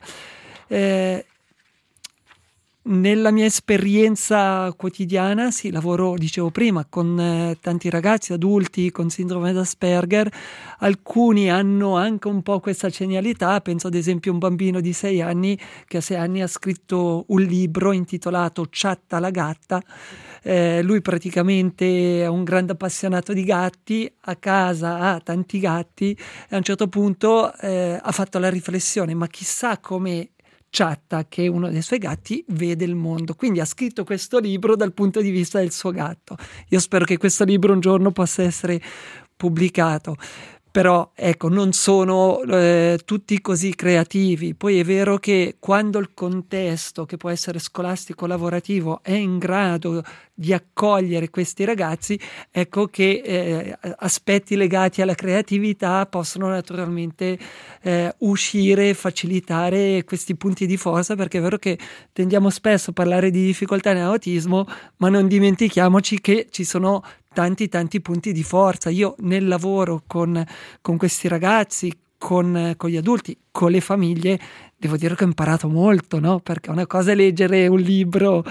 Nella mia esperienza quotidiana, sì, lavoro, dicevo prima, con tanti ragazzi, adulti con sindrome d'Asperger. Alcuni hanno anche un po' questa genialità. Penso ad esempio a un bambino di 6 anni che a 6 anni ha scritto un libro intitolato Chatta la gatta. Lui praticamente è un grande appassionato di gatti, a casa ha tanti gatti e a un certo punto ha fatto la riflessione: ma chissà come Chatta, che è uno dei suoi gatti, vede il mondo. Quindi ha scritto questo libro dal punto di vista del suo gatto. Io spero che questo libro un giorno possa essere pubblicato. Però ecco, non sono tutti così creativi. Poi è vero che quando il contesto, che può essere scolastico, lavorativo, è in grado di accogliere questi ragazzi, ecco che aspetti legati alla creatività possono naturalmente uscire e facilitare questi punti di forza, perché è vero che tendiamo spesso a parlare di difficoltà nell'autismo, ma non dimentichiamoci che ci sono tanti punti di forza. Io nel lavoro con questi ragazzi, con gli adulti, con le famiglie, devo dire che ho imparato molto, no? Perché una cosa è leggere un libro,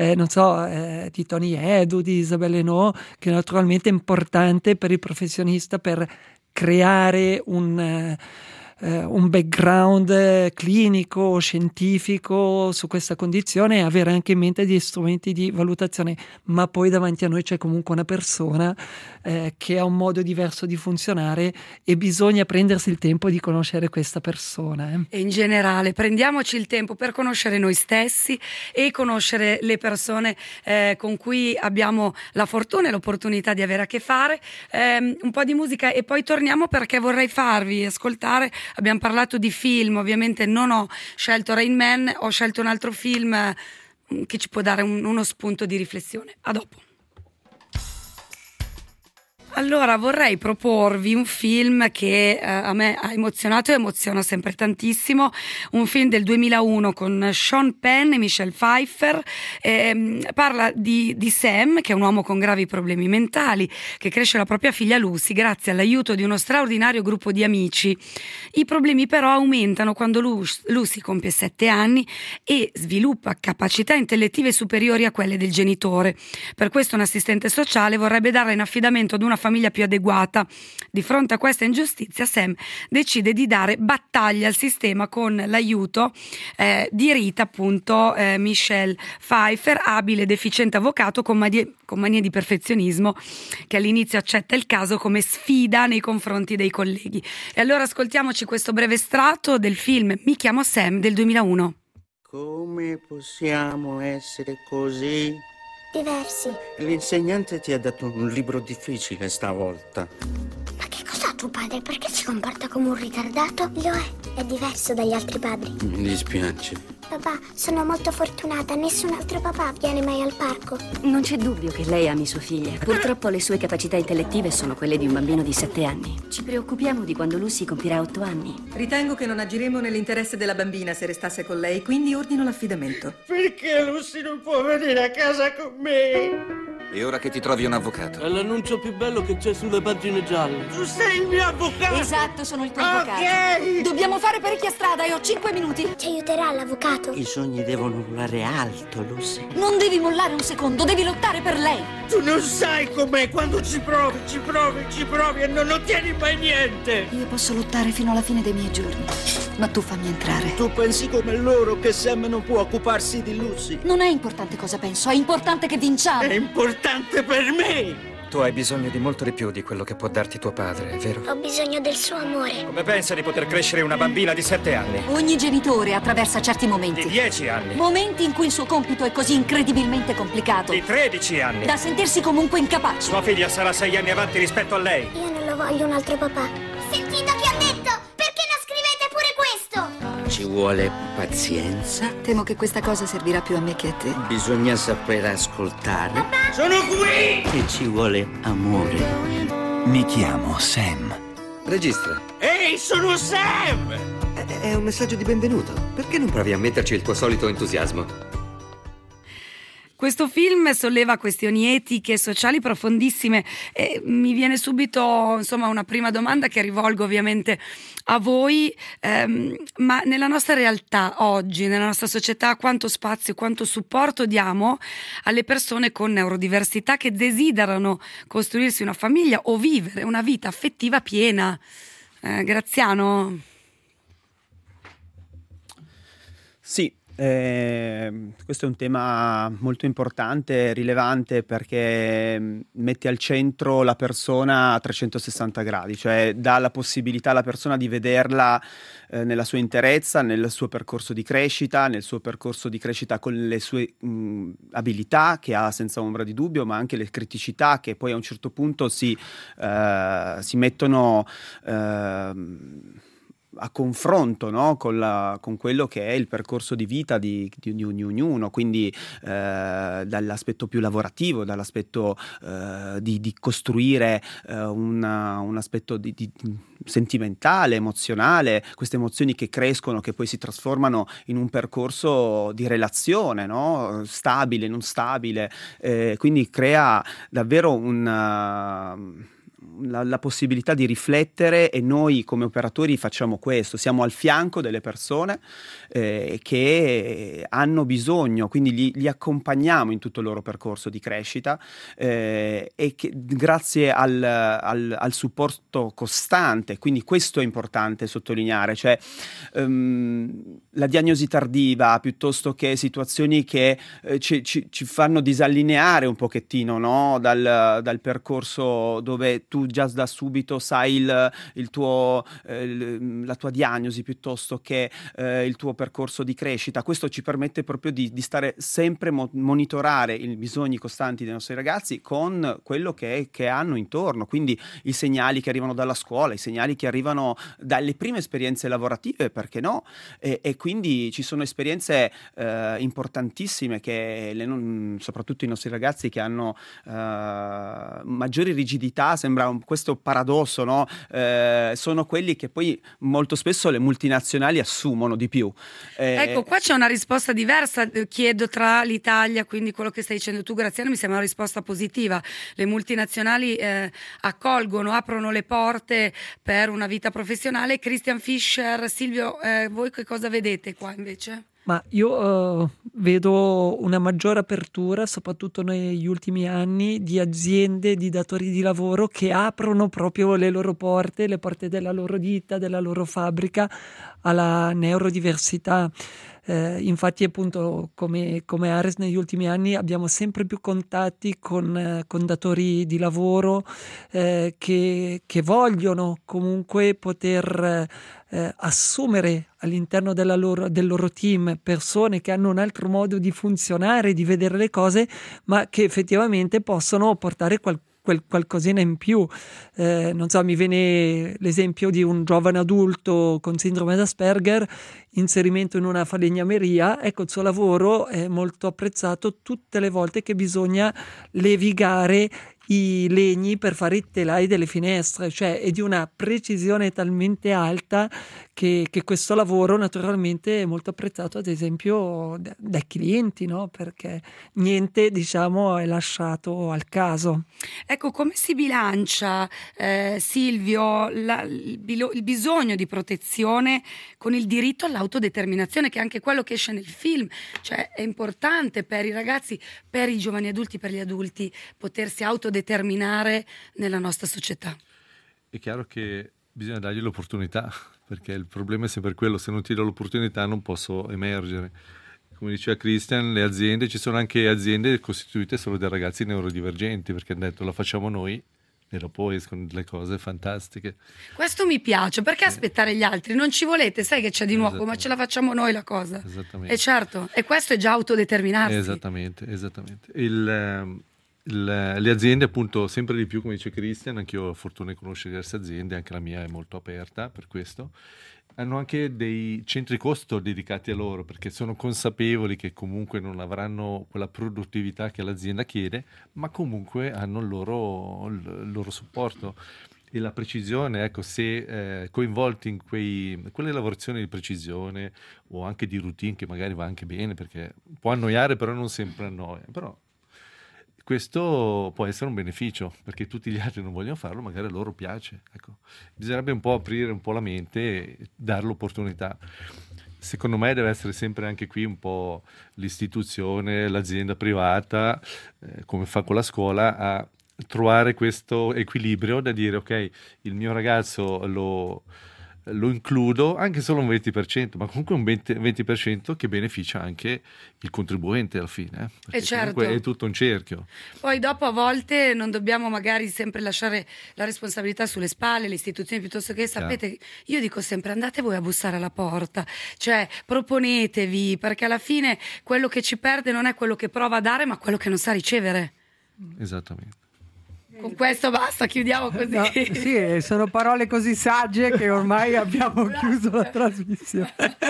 di Tony Edu, di Isabelle No, che naturalmente è importante per il professionista per creare un background clinico, scientifico su questa condizione e avere anche in mente degli strumenti di valutazione, ma poi davanti a noi c'è comunque una persona che ha un modo diverso di funzionare e bisogna prendersi il tempo di conoscere questa persona. E in generale prendiamoci il tempo per conoscere noi stessi e conoscere le persone con cui abbiamo la fortuna e l'opportunità di avere a che fare. Un po' di musica e poi torniamo, perché vorrei farvi ascoltare. Abbiamo parlato di film, ovviamente non ho scelto Rain Man, ho scelto un altro film che ci può dare uno spunto di riflessione. A dopo. Allora vorrei proporvi un film che a me ha emozionato e emoziona sempre tantissimo, un film del 2001 con Sean Penn e Michelle Pfeiffer. Parla di Sam, che è un uomo con gravi problemi mentali, che cresce la propria figlia Lucy grazie all'aiuto di uno straordinario gruppo di amici. I problemi però aumentano quando Lucy compie 7 anni e sviluppa capacità intellettive superiori a quelle del genitore. Per questo un assistente sociale vorrebbe darla in affidamento ad una famiglia più adeguata. Di fronte a questa ingiustizia, Sam decide di dare battaglia al sistema con l'aiuto di Rita, appunto, Michelle Pfeiffer, abile ed efficiente avvocato con manie di perfezionismo, che all'inizio accetta il caso come sfida nei confronti dei colleghi. E allora ascoltiamoci questo breve estratto del film Mi chiamo Sam del 2001. Come possiamo essere così diversi? L'insegnante ti ha dato un libro difficile stavolta. Ma che cos'ha tuo padre? Perché si comporta come un ritardato? Lo è diverso dagli altri padri. Mi dispiace. Papà, sono molto fortunata, nessun altro papà viene mai al parco. Non c'è dubbio che lei ami sua figlia. Purtroppo le sue capacità intellettive sono quelle di un bambino di 7 anni. Ci preoccupiamo di quando Lucy compirà 8 anni. Ritengo che non agiremo nell'interesse della bambina se restasse con lei, quindi ordino l'affidamento. Perché Lucy non può venire a casa con me? E ora che ti trovi un avvocato? È l'annuncio più bello che c'è sulle pagine gialle. Tu sei il mio avvocato! Esatto, sono il tuo avvocato. Dobbiamo fare parecchia strada e ho 5 minuti. Ci aiuterà l'avvocato? I sogni devono volare alto, Lucy. Non devi mollare un secondo, devi lottare per lei. Tu non sai com'è quando ci provi e non ottieni mai niente. Io posso lottare fino alla fine dei miei giorni, ma tu fammi entrare. Tu pensi come loro che Sam non può occuparsi di Lucy? Non è importante cosa penso, è importante che vinciamo. È importante per me. Tu hai bisogno di molto di più di quello che può darti tuo padre, è vero? Ho bisogno del suo amore. Come pensa di poter crescere una bambina di 7 anni? Ogni genitore attraversa certi momenti. Di 10 anni? Momenti in cui il suo compito è così incredibilmente complicato. Di 13 anni? Da sentirsi comunque incapace. Sua figlia sarà 6 anni avanti rispetto a lei. Io non lo voglio un altro papà. Sentite che ho detto? Perché non scrivete pure questo? Ci vuole pazienza. Temo che questa cosa servirà più a me che a te. Bisogna saper ascoltare. Papà! Sono qui! E ci vuole amore. Mi chiamo Sam. Registra. Ehi, sono Sam! È un messaggio di benvenuto. Perché non provi a metterci il tuo solito entusiasmo? Questo film solleva questioni etiche e sociali profondissime e mi viene subito, insomma, una prima domanda che rivolgo ovviamente a voi, ma nella nostra realtà oggi, nella nostra società, quanto spazio, quanto supporto diamo alle persone con neurodiversità che desiderano costruirsi una famiglia o vivere una vita affettiva piena? Graziano? Sì. Questo è un tema molto importante, rilevante, perché mette al centro la persona a 360 gradi, cioè dà la possibilità alla persona di vederla nella sua interezza, nel suo percorso di crescita, con le sue abilità che ha senza ombra di dubbio, ma anche le criticità che poi a un certo punto si mettono a confronto, no? con quello che è il percorso di vita di ognuno, quindi dall'aspetto più lavorativo, dall'aspetto di costruire un aspetto di sentimentale, emozionale, queste emozioni che crescono, che poi si trasformano in un percorso di relazione, no? Stabile, non stabile, quindi crea davvero la possibilità di riflettere, e noi come operatori facciamo questo, siamo al fianco delle persone che hanno bisogno, quindi li accompagniamo in tutto il loro percorso di crescita e che grazie al supporto costante, quindi questo è importante sottolineare, cioè la diagnosi tardiva piuttosto che situazioni che ci fanno disallineare un pochettino, no? dal percorso dove tu già da subito sai la tua diagnosi piuttosto che il tuo percorso di crescita. Questo ci permette proprio di stare sempre monitorare i bisogni costanti dei nostri ragazzi con quello che hanno intorno, quindi i segnali che arrivano dalla scuola, i segnali che arrivano dalle prime esperienze lavorative, perché no, e quindi ci sono esperienze importantissime che soprattutto i nostri ragazzi che hanno maggiori rigidità, sembra questo paradosso, no? Sono quelli che poi molto spesso le multinazionali assumono di più. Ecco, qua c'è una risposta diversa, chiedo, tra l'Italia, quindi quello che stai dicendo tu, Graziano, mi sembra una risposta positiva. Le multinazionali accolgono, aprono le porte per una vita professionale. Christian Fischer, Silvio, voi che cosa vedete qua invece? Ma io vedo una maggiore apertura, soprattutto negli ultimi anni, di aziende, di datori di lavoro che aprono proprio le loro porte, le porte della loro ditta, della loro fabbrica alla neurodiversità. Infatti, appunto, come Ares, negli ultimi anni abbiamo sempre più contatti con datori di lavoro che vogliono comunque poter assumere all'interno del loro team persone che hanno un altro modo di funzionare, di vedere le cose, ma che effettivamente possono portare qualcosina in più. Non so, mi viene l'esempio di un giovane adulto con sindrome d'Asperger, inserimento in una falegnameria. Ecco, il suo lavoro è molto apprezzato tutte le volte che bisogna levigare i legni per fare i telai delle finestre, cioè è di una precisione talmente alta che questo lavoro naturalmente è molto apprezzato, ad esempio dai clienti, no? Perché niente, diciamo, è lasciato al caso. Ecco, come si bilancia, Silvio, il bisogno di protezione con il diritto all'autodeterminazione, che è anche quello che esce nel film, cioè è importante per i ragazzi, per i giovani adulti, per gli adulti, potersi autodeterminare nella nostra società. È chiaro che bisogna dargli l'opportunità, perché il problema è sempre quello: se non ti do l'opportunità non posso emergere. Come diceva Christian, le aziende, ci sono anche aziende costituite solo da ragazzi neurodivergenti, perché hanno detto la facciamo noi e dopo escono delle cose fantastiche. Questo mi piace, perché aspettare gli altri? Non ci volete, sai che c'è di nuovo, ma ce la facciamo noi la cosa. Esattamente. E certo, e questo è già autodeterminarsi. Esattamente. Le aziende, appunto, sempre di più, come dice Christian, anche io ho la fortuna di conoscere diverse aziende, anche la mia è molto aperta per questo, hanno anche dei centri costo dedicati a loro, perché sono consapevoli che comunque non avranno quella produttività che l'azienda chiede, ma comunque hanno il loro supporto. E la precisione, ecco, se coinvolti in quelle lavorazioni di precisione o anche di routine, che magari va anche bene, perché può annoiare, però non sempre annoia, però questo può essere un beneficio, perché tutti gli altri non vogliono farlo, magari a loro piace. Ecco. Bisognerebbe un po' aprire un po' la mente e dare l'opportunità. Secondo me deve essere sempre anche qui un po' l'istituzione, l'azienda privata, come fa con la scuola, a trovare questo equilibrio da dire: ok, il mio ragazzo lo includo anche solo un 20%, ma comunque un 20% che beneficia anche il contribuente alla fine, perché certo, comunque è tutto un cerchio. Poi dopo a volte non dobbiamo magari sempre lasciare la responsabilità sulle spalle, le istituzioni, piuttosto che, sapete, io dico sempre: andate voi a bussare alla porta, cioè proponetevi, perché alla fine quello che ci perde non è quello che prova a dare, ma quello che non sa ricevere. Esattamente. Con questo basta, chiudiamo così. No, sì, sono parole così sagge che ormai abbiamo chiuso la trasmissione.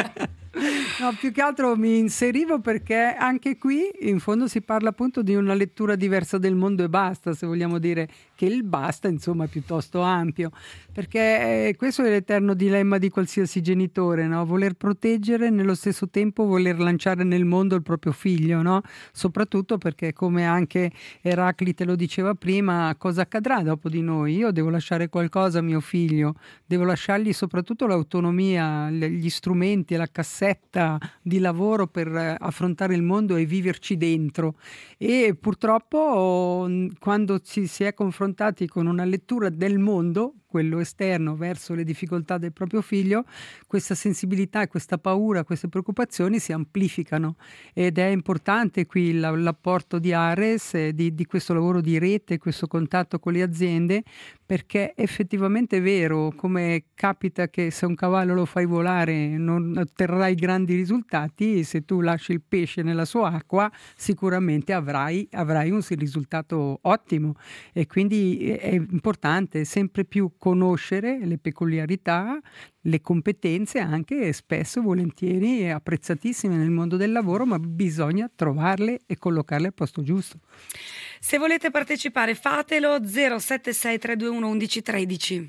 No, più che altro mi inserivo perché anche qui in fondo si parla appunto di una lettura diversa del mondo e basta, se vogliamo dire che il basta insomma è piuttosto ampio, perché questo è l'eterno dilemma di qualsiasi genitore, no? Voler proteggere e nello stesso tempo voler lanciare nel mondo il proprio figlio, no? Soprattutto perché, come anche Eraclite lo diceva prima, cosa accadrà dopo di noi? Io devo lasciare qualcosa a mio figlio, devo lasciargli soprattutto l'autonomia, gli strumenti e la cassetta di lavoro per affrontare il mondo e viverci dentro. E purtroppo quando si è confrontati con una lettura del mondo, quello esterno, verso le difficoltà del proprio figlio, questa sensibilità e questa paura, queste preoccupazioni si amplificano, ed è importante qui l'apporto di Ares, di questo lavoro di rete, questo contatto con le aziende, perché effettivamente è vero, come capita che se un cavallo lo fai volare non otterrai grandi risultati, se tu lasci il pesce nella sua acqua sicuramente avrai un risultato ottimo, e quindi è importante sempre più conoscere le peculiarità, le competenze anche spesso volentieri apprezzatissime nel mondo del lavoro, ma bisogna trovarle e collocarle al posto giusto. Se volete partecipare fatelo 076 321 1113.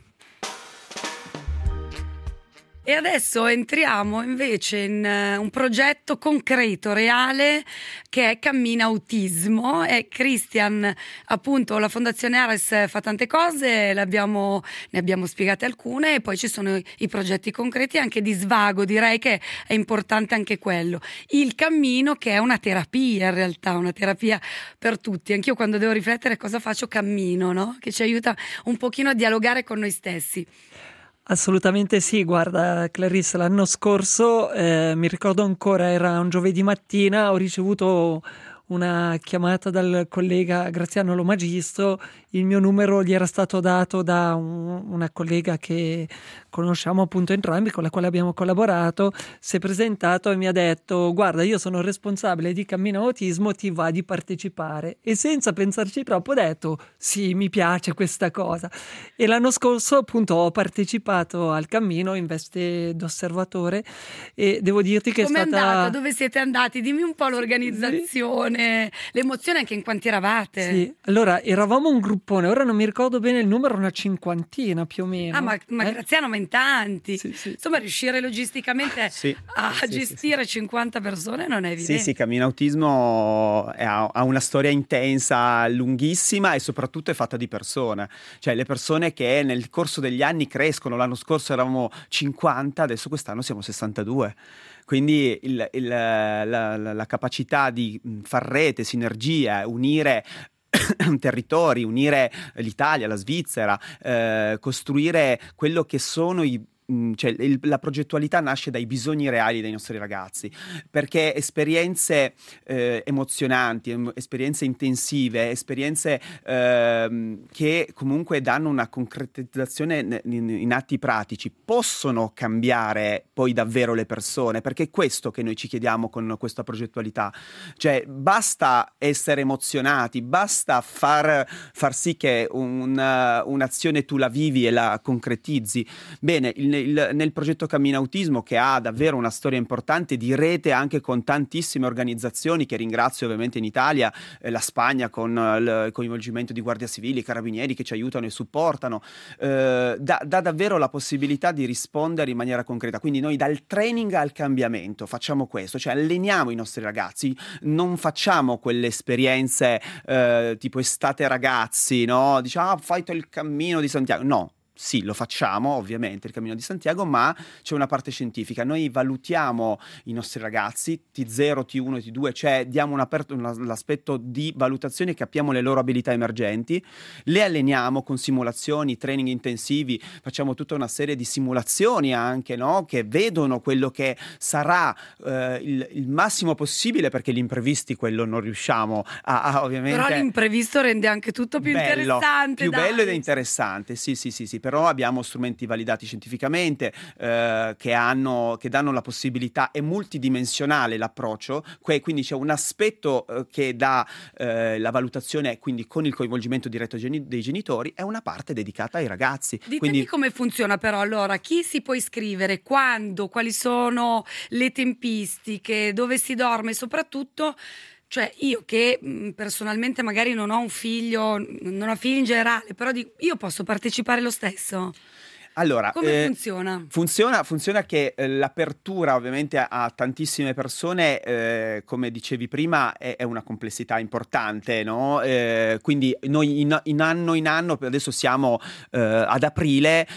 E adesso entriamo invece in un progetto concreto, reale, che è Cammina Autismo. E Christian, appunto, la Fondazione Ares fa tante cose, ne abbiamo spiegate alcune, e poi ci sono i progetti concreti anche di svago, direi che è importante anche quello. Il cammino, che è una terapia in realtà, una terapia per tutti. Anch'io quando devo riflettere cosa faccio cammino, no? Che ci aiuta un pochino a dialogare con noi stessi. Assolutamente sì, guarda Clarissa, l'anno scorso mi ricordo ancora, era un giovedì mattina, ho ricevuto una chiamata dal collega Graziano Lo Magistro, il mio numero gli era stato dato da una collega che conosciamo appunto entrambi, con la quale abbiamo collaborato, si è presentato e mi ha detto: guarda, io sono responsabile di Cammino Autismo, ti va di partecipare? E senza pensarci troppo ho detto sì, mi piace questa cosa, e l'anno scorso appunto ho partecipato al cammino in veste d'osservatore e devo dirti che come è stata... andata? Dove siete andati? Dimmi un po' l'organizzazione, l'emozione anche in quanti eravate. Sì, allora eravamo un gruppone, ora non mi ricordo bene il numero, una cinquantina più o meno. Ah, ma Graziano, ma in tanti. Sì, sì. Insomma, riuscire logisticamente a gestire 50 persone non è evidente. Sì, Cammino Autismo ha una storia intensa, lunghissima, e soprattutto è fatta di persone. Cioè le persone che nel corso degli anni crescono. L'anno scorso eravamo 50, adesso quest'anno siamo 62. Quindi la capacità di far rete, sinergia, unire territori, unire l'Italia, la Svizzera, costruire quello che sono la progettualità nasce dai bisogni reali dei nostri ragazzi, perché esperienze emozionanti, esperienze intensive, esperienze che comunque danno una concretizzazione in atti pratici possono cambiare poi davvero le persone, perché è questo che noi ci chiediamo con questa progettualità. Cioè basta essere emozionati, basta far sì che un'azione tu la vivi e la concretizzi. Bene, nel progetto Cammina Autismo, che ha davvero una storia importante di rete anche con tantissime organizzazioni, che ringrazio ovviamente in Italia, la Spagna con il coinvolgimento di Guardia Civile, Carabinieri che ci aiutano e supportano, dà davvero la possibilità di rispondere in maniera concreta. Quindi noi dal training al cambiamento facciamo questo, cioè alleniamo i nostri ragazzi, non facciamo quelle esperienze tipo estate ragazzi, no? Diciamo fai il cammino di Santiago, no. Sì, lo facciamo ovviamente il Cammino di Santiago, ma c'è una parte scientifica. Noi valutiamo i nostri ragazzi T0, T1 e T2, cioè diamo l'aspetto di valutazione, capiamo le loro abilità emergenti, le alleniamo con simulazioni, training intensivi, facciamo tutta una serie di simulazioni anche, no? Che vedono quello che sarà il massimo possibile, perché gli imprevisti quello non riusciamo a ovviamente. Però l'imprevisto rende anche tutto più interessante. Più bello ed interessante, sì. Però abbiamo strumenti validati scientificamente che danno la possibilità, è multidimensionale l'approccio, quindi c'è un aspetto che dà la valutazione, quindi con il coinvolgimento diretto dei genitori, è una parte dedicata ai ragazzi. Ditemi come funziona però, allora, chi si può iscrivere, quando, quali sono le tempistiche, dove si dorme, soprattutto... Cioè io che personalmente magari non ho un figlio, non ho figli in generale, però io posso partecipare lo stesso? Allora, come funziona? Funziona che l'apertura ovviamente a tantissime persone, come dicevi prima, è una complessità importante, no? Quindi noi in anno, adesso siamo ad aprile,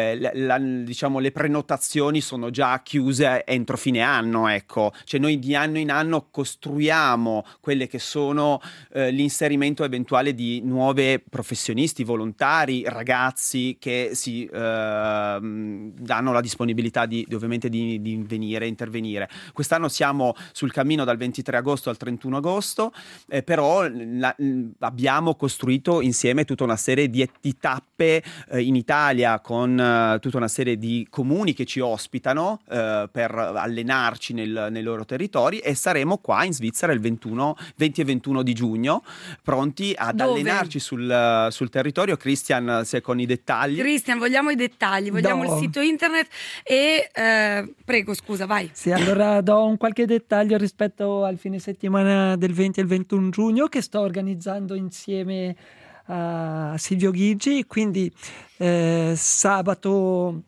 diciamo le prenotazioni sono già chiuse entro fine anno, ecco. Cioè noi di anno in anno costruiamo quelle che sono l'inserimento eventuale di nuove professionisti, volontari, ragazzi che si hanno la disponibilità di ovviamente di venire, intervenire. Quest'anno siamo sul cammino dal 23 agosto al 31 agosto, però abbiamo costruito insieme tutta una serie di tappe in Italia con tutta una serie di comuni che ci ospitano per allenarci nei loro territori, e saremo qua in Svizzera il 20 e 21 di giugno, pronti ad allenarci sul territorio. Christian, se con i dettagli. Christian, vogliamo i dettagli, vogliamo il sito internet e prego, scusa, vai. Sì, allora do un qualche dettaglio rispetto al fine settimana del 20 e il 21 giugno che sto organizzando insieme a Silvio Ghigi. Quindi sabato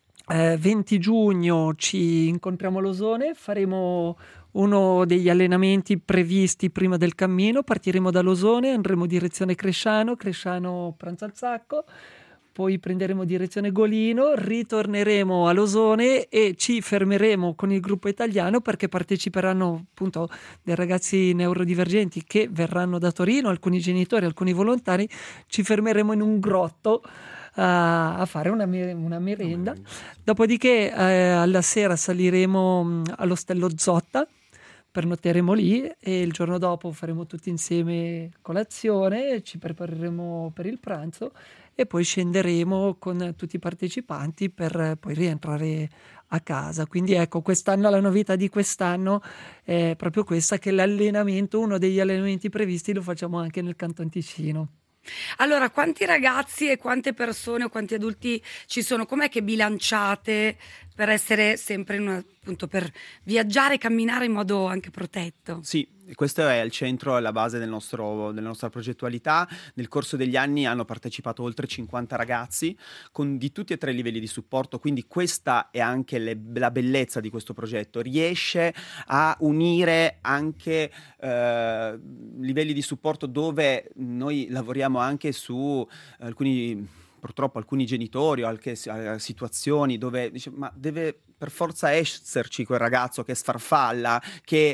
20 giugno ci incontriamo a Losone, faremo uno degli allenamenti previsti prima del cammino, partiremo da Losone, andremo direzione Cresciano Pranzo al Sacco, poi prenderemo direzione Golino, ritorneremo a Losone e ci fermeremo con il gruppo italiano perché parteciperanno appunto dei ragazzi neurodivergenti che verranno da Torino, alcuni genitori, alcuni volontari. Ci fermeremo in un grotto a fare una merenda. Dopodiché alla sera saliremo all'ostello Zotta, pernotteremo lì e il giorno dopo faremo tutti insieme colazione, ci prepareremo per il pranzo e poi scenderemo con tutti i partecipanti per poi rientrare a casa. Quindi ecco, quest'anno la novità di quest'anno è proprio questa, che l'allenamento, uno degli allenamenti previsti, lo facciamo anche nel Canton Ticino. Allora, quanti ragazzi e quante persone o quanti adulti ci sono? Com'è che bilanciate per essere sempre appunto per viaggiare e camminare in modo anche protetto? Sì, questo è il centro e la base della nostra progettualità. Nel corso degli anni hanno partecipato oltre 50 ragazzi di tutti e 3 i livelli di supporto, quindi questa è anche la bellezza di questo progetto. Riesce a unire anche livelli di supporto dove noi lavoriamo anche su alcuni genitori o anche situazioni dove dice, ma deve per forza esserci quel ragazzo che sfarfalla, che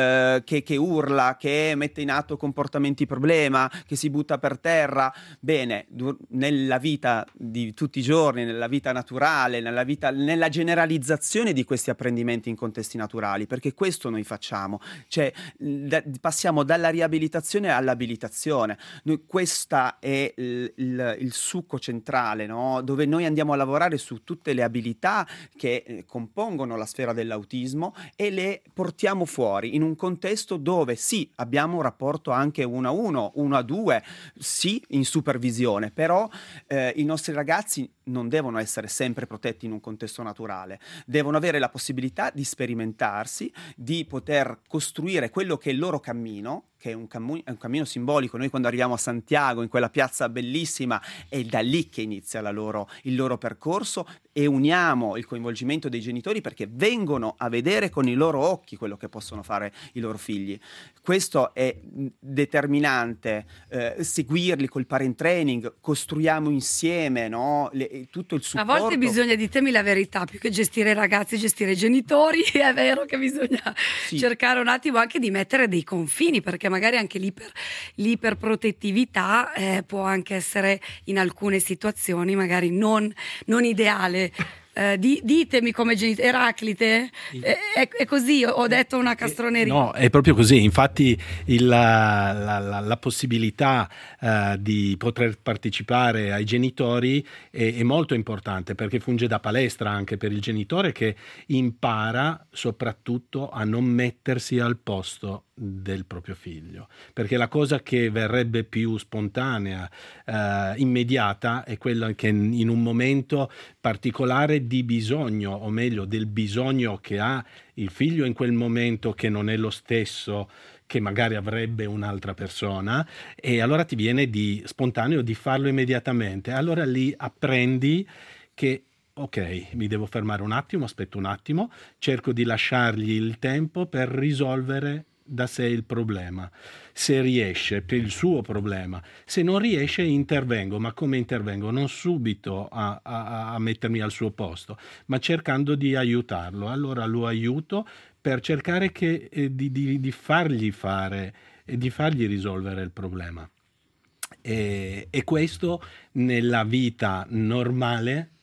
urla, che mette in atto comportamenti problema, che si butta per terra. Bene, nella vita di tutti i giorni, nella vita naturale, nella generalizzazione di questi apprendimenti in contesti naturali, perché questo noi facciamo, cioè passiamo dalla riabilitazione all'abilitazione. Questa è il succo centrale, no? Dove noi andiamo a lavorare su tutte le abilità che compongono la sfera dell'autismo e le portiamo fuori in un contesto dove sì, abbiamo un rapporto anche 1-1, 1-2, sì, in supervisione, però i nostri ragazzi non devono essere sempre protetti in un contesto naturale, devono avere la possibilità di sperimentarsi, di poter costruire quello che è il loro cammino, che è un cammino simbolico. Noi quando arriviamo a Santiago, in quella piazza bellissima, è da lì che inizia il loro percorso, e uniamo il coinvolgimento dei genitori perché vengono a vedere con i loro occhi quello che possono fare i loro figli. Questo è determinante, seguirli col parent training, costruiamo insieme, no? Tutto il supporto. A volte bisogna, ditemi la verità, più che gestire i ragazzi, gestire i genitori, è vero che bisogna cercare un attimo anche di mettere dei confini, perché magari anche l'iperprotettività può anche essere in alcune situazioni magari non ideale. Ditemi come genitore, Eraclite, è così, ho detto una castroneria? No, è proprio così. Infatti la possibilità di poter partecipare ai genitori è molto importante, perché funge da palestra anche per il genitore, che impara soprattutto a non mettersi al posto del proprio figlio, perché la cosa che verrebbe più spontanea, immediata, è quella che in un momento particolare di bisogno, o meglio del bisogno che ha il figlio in quel momento, che non è lo stesso che magari avrebbe un'altra persona, e allora ti viene di spontaneo di farlo immediatamente. Allora lì apprendi che ok, mi devo fermare un attimo, aspetto un attimo, cerco di lasciargli il tempo per risolvere da sé il problema, se riesce, per il suo problema. Se non riesce, intervengo. Ma come intervengo? Non subito a mettermi al suo posto, ma cercando di aiutarlo. Allora lo aiuto per cercare di fargli fare e di fargli risolvere il problema. E questo nella vita normale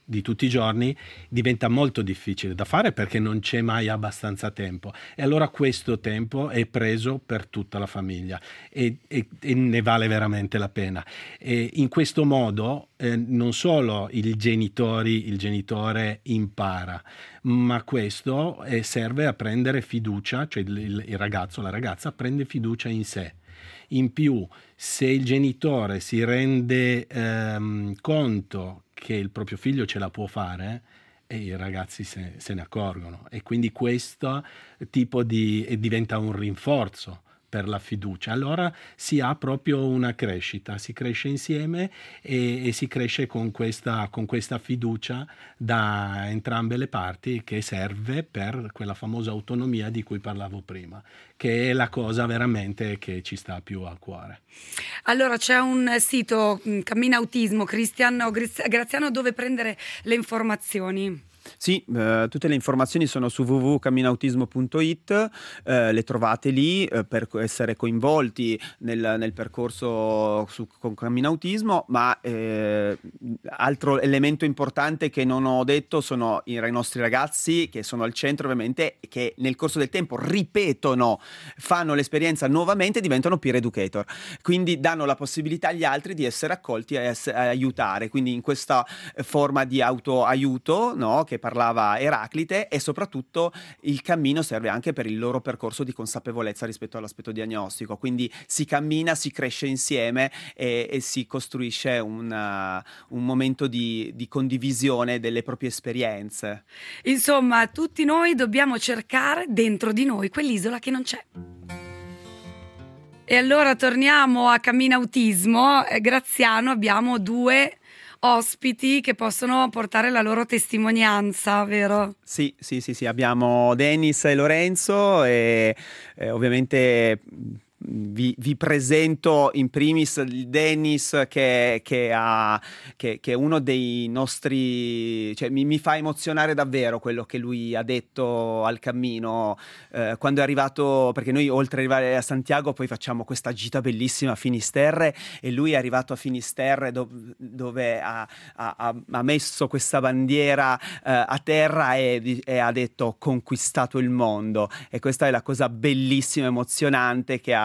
di tutti i giorni diventa molto difficile da fare perché non c'è mai abbastanza tempo, e allora questo tempo è preso per tutta la famiglia e ne vale veramente la pena. E in questo modo non solo il genitore impara, ma questo serve a prendere fiducia, cioè il ragazzo, la ragazza prende fiducia in sé. In più, se il genitore si rende conto che il proprio figlio ce la può fare, e i ragazzi se ne accorgono, e quindi questo tipo diventa un rinforzo per la fiducia. Allora si ha proprio una crescita, si cresce insieme e si cresce con questa fiducia da entrambe le parti, che serve per quella famosa autonomia di cui parlavo prima, che è la cosa veramente che ci sta più a cuore. Allora c'è un sito, Cammina Autismo, Graziano, dove prendere le informazioni? Sì, tutte le informazioni sono su www.camminautismo.it, le trovate lì per essere coinvolti nel percorso con Camminautismo, ma altro elemento importante che non ho detto sono i nostri ragazzi, che sono al centro ovviamente, che nel corso del tempo ripetono, fanno l'esperienza nuovamente e diventano peer educator, quindi danno la possibilità agli altri di essere accolti e aiutare, quindi in questa forma di autoaiuto, no, che parlava Eraclite, e soprattutto il cammino serve anche per il loro percorso di consapevolezza rispetto all'aspetto diagnostico, quindi si cammina, si cresce insieme e si costruisce un momento di condivisione delle proprie esperienze. Insomma, tutti noi dobbiamo cercare dentro di noi quell'isola che non c'è. E allora torniamo a Cammina Autismo. Graziano, abbiamo 2 ospiti che possono portare la loro testimonianza, vero? Sì, abbiamo Dennis e Lorenzo e ovviamente vi presento in primis Dennis che è uno dei nostri, cioè mi fa emozionare davvero quello che lui ha detto al cammino quando è arrivato, perché noi oltre ad arrivare a Santiago poi facciamo questa gita bellissima a Finisterre, e lui è arrivato a Finisterre dove ha messo questa bandiera a terra e ha detto: ho conquistato il mondo, e questa è la cosa bellissima, emozionante che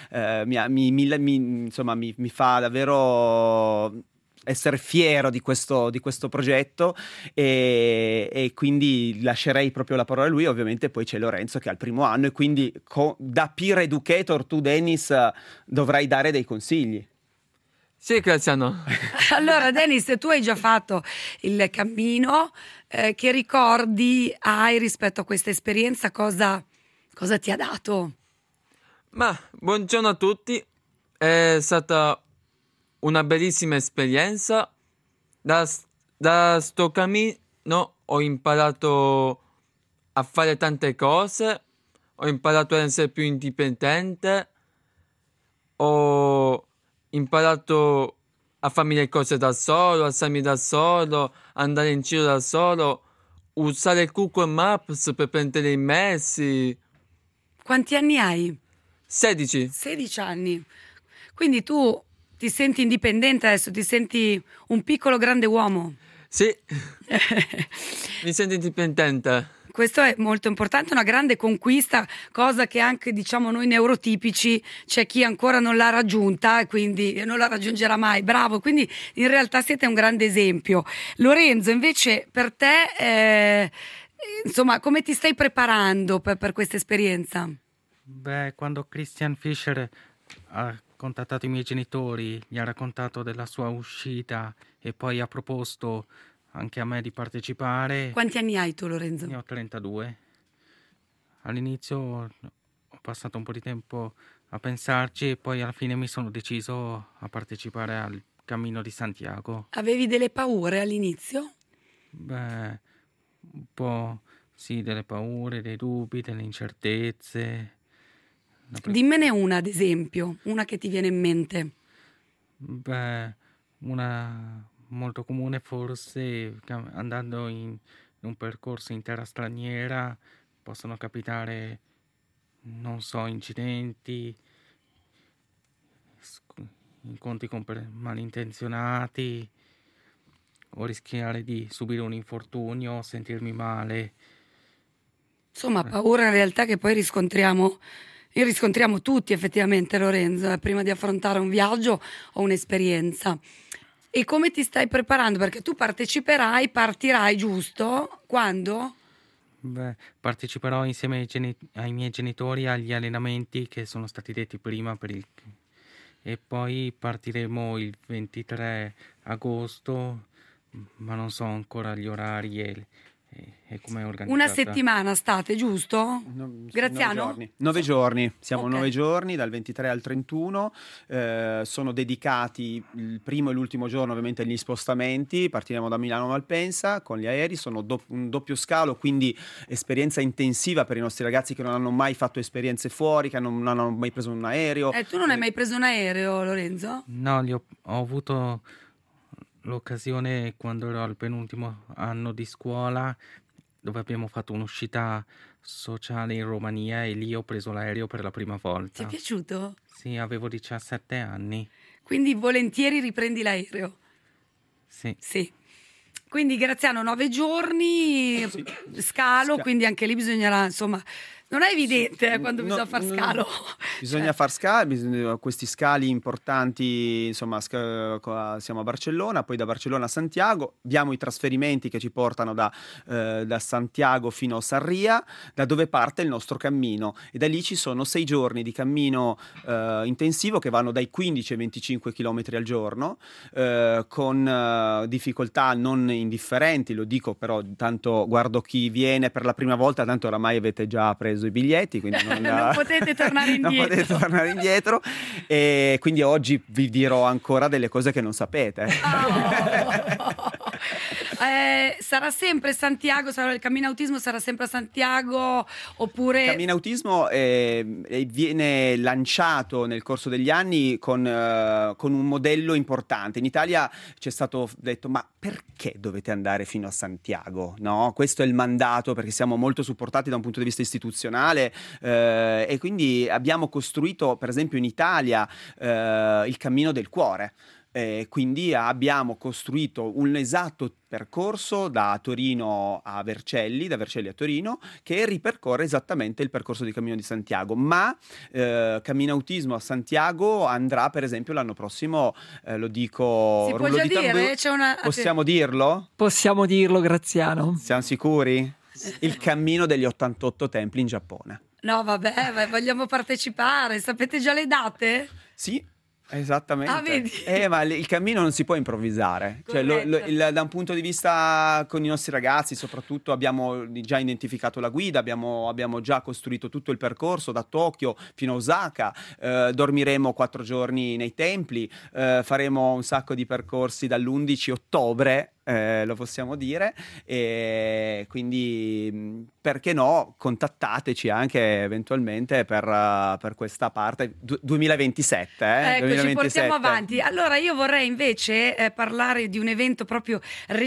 mi fa davvero essere fiero di questo progetto, e quindi lascerei proprio la parola a lui. Ovviamente poi c'è Lorenzo che ha il primo anno, e quindi da peer educator tu, Dennis, dovrai dare dei consigli. Sì, Graziano. Allora, Dennis, tu hai già fatto il cammino, che ricordi hai rispetto a questa esperienza? Cosa ti ha dato? Ma buongiorno a tutti, è stata una bellissima esperienza. Da sto cammino ho imparato a fare tante cose, ho imparato ad essere più indipendente, ho imparato a farmi le cose da solo, alzarmi da solo, andare in giro da solo, usare Google Maps per prendere i mezzi. Quanti anni hai? 16 anni. Quindi tu ti senti indipendente adesso, ti senti un piccolo grande uomo? Sì, mi sento indipendente. Questo è molto importante, una grande conquista, cosa che anche, diciamo, noi neurotipici c'è chi ancora non l'ha raggiunta e quindi non la raggiungerà mai. Bravo, quindi in realtà siete un grande esempio. Lorenzo, invece, per te, insomma, come ti stai preparando per questa esperienza? Beh, quando Christian Fischer ha contattato i miei genitori, gli ha raccontato della sua uscita e poi ha proposto anche a me di partecipare. Quanti anni hai tu, Lorenzo? Ne ho 32. All'inizio ho passato un po' di tempo a pensarci e poi alla fine mi sono deciso a partecipare al Cammino di Santiago. Avevi delle paure all'inizio? Beh, un po' sì, delle paure, dei dubbi, delle incertezze. Dimmene una, ad esempio, una che ti viene in mente. Beh, una molto comune forse, andando in un percorso in terra straniera possono capitare, non so, incidenti, incontri con malintenzionati, o rischiare di subire un infortunio, sentirmi male. Insomma, paura in realtà che poi riscontriamo tutti effettivamente, Lorenzo, prima di affrontare un viaggio o un'esperienza. E come ti stai preparando? Perché tu partirai, giusto? Quando? Beh, parteciperò insieme ai miei genitori agli allenamenti che sono stati detti prima e poi partiremo il 23 agosto, ma non so ancora gli orari e come è organizzata. Una settimana state, giusto? Graziano? 9 giorni, siamo Ok. 9 giorni, dal 23 al 31, sono dedicati il primo e l'ultimo giorno ovviamente agli spostamenti, partiremo da Milano Malpensa con gli aerei, sono un doppio scalo, quindi esperienza intensiva per i nostri ragazzi che non hanno mai fatto esperienze fuori, che non hanno mai preso un aereo. Tu non hai mai preso un aereo, Lorenzo? No, ho avuto l'occasione quando ero al penultimo anno di scuola, dove abbiamo fatto un'uscita sociale in Romania e lì ho preso l'aereo per la prima volta. Ti è piaciuto? Sì, avevo 17 anni. Quindi volentieri riprendi l'aereo? Sì. Quindi Graziano, 9 giorni, scalo, quindi anche lì bisognerà, insomma, non è evidente quando bisogna far scalo. Bisogna far scali, questi scali importanti, insomma, siamo a Barcellona, poi da Barcellona a Santiago, abbiamo i trasferimenti che ci portano da Santiago fino a Sarria, da dove parte il nostro cammino, e da lì ci sono 6 giorni di cammino intensivo che vanno dai 15 ai 25 km al giorno, con difficoltà non indifferenti, lo dico, però tanto guardo chi viene per la prima volta, tanto oramai avete già preso i biglietti, quindi non potete tornare indietro. Non potete tornare indietro, e quindi oggi vi dirò ancora delle cose che non sapete. Sarà sempre Santiago, il camminautismo sarà sempre a Santiago, oppure... Il camminautismo viene lanciato nel corso degli anni con un modello importante. In Italia ci è stato detto: ma perché dovete andare fino a Santiago? No? Questo è il mandato, perché siamo molto supportati da un punto di vista istituzionale, e quindi abbiamo costruito, per esempio in Italia, il Cammino del Cuore. Quindi abbiamo costruito un esatto percorso da Torino a Vercelli, da Vercelli a Torino, che ripercorre esattamente il percorso di Cammino di Santiago, ma camminautismo a Santiago andrà per esempio l'anno prossimo, lo dico... Si può già dire? Possiamo dirlo? Possiamo dirlo, Graziano. Siamo sicuri? Il cammino degli 88 templi in Giappone. No, vabbè, vogliamo partecipare. Sapete già le date? Sì. Esattamente. Ah, vedi? Ma il cammino non si può improvvisare, cioè, da un punto di vista con i nostri ragazzi soprattutto abbiamo già identificato la guida, abbiamo già costruito tutto il percorso da Tokyo fino a Osaka, dormiremo 4 giorni nei templi, faremo un sacco di percorsi dall'11 ottobre, lo possiamo dire, e quindi perché no, contattateci anche eventualmente per questa parte 2027. Ecco, 2027. ci portiamo avanti. Allora io vorrei invece parlare di un evento proprio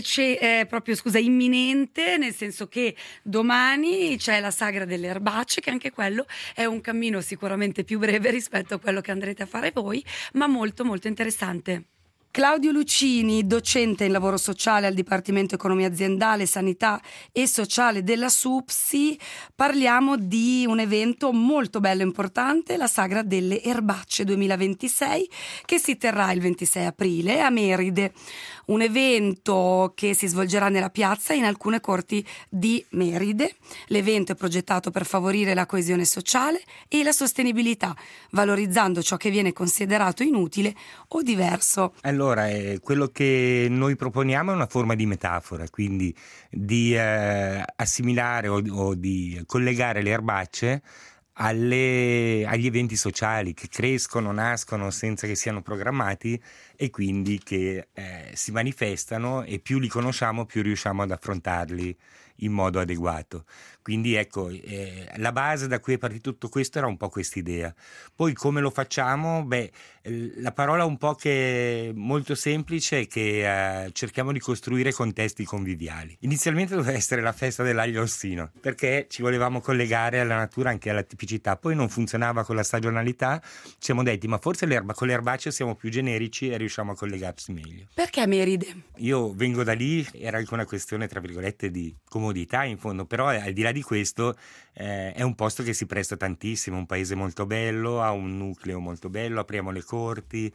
imminente, nel senso che domani c'è la Sagra delle Erbacce, che anche quello è un cammino sicuramente più breve rispetto a quello che andrete a fare voi, ma molto molto interessante. Claudio Lucini, docente in lavoro sociale al Dipartimento Economia Aziendale, Sanità e Sociale della SUPSI. Parliamo di un evento molto bello e importante, la Sagra delle Erbacce 2026, che si terrà il 26 aprile a Meride. Un evento che si svolgerà nella piazza in alcune corti di Meride. L'evento è progettato per favorire la coesione sociale e la sostenibilità, valorizzando ciò che viene considerato inutile o diverso. Allora, quello che noi proponiamo è una forma di metafora, quindi di assimilare o di collegare le erbacce agli eventi sociali che crescono, nascono senza che siano programmati e quindi che si manifestano, e più li conosciamo più riusciamo ad affrontarli in modo adeguato. Quindi ecco, la base da cui è partito tutto questo era un po' quest'idea. Poi come lo facciamo? La parola un po' che è molto semplice è che cerchiamo di costruire contesti conviviali. Inizialmente doveva essere la festa dell'aglio rossino, perché ci volevamo collegare alla natura, anche alla tipicità. Poi non funzionava con la stagionalità, ci siamo detti ma forse con le erbacce siamo più generici e riusciamo a collegarci meglio. Perché Meride? Io vengo da lì, era anche una questione tra virgolette di comodità in fondo, però al di là di questo è un posto che si presta tantissimo, un paese molto bello, ha un nucleo molto bello, apriamo le corti,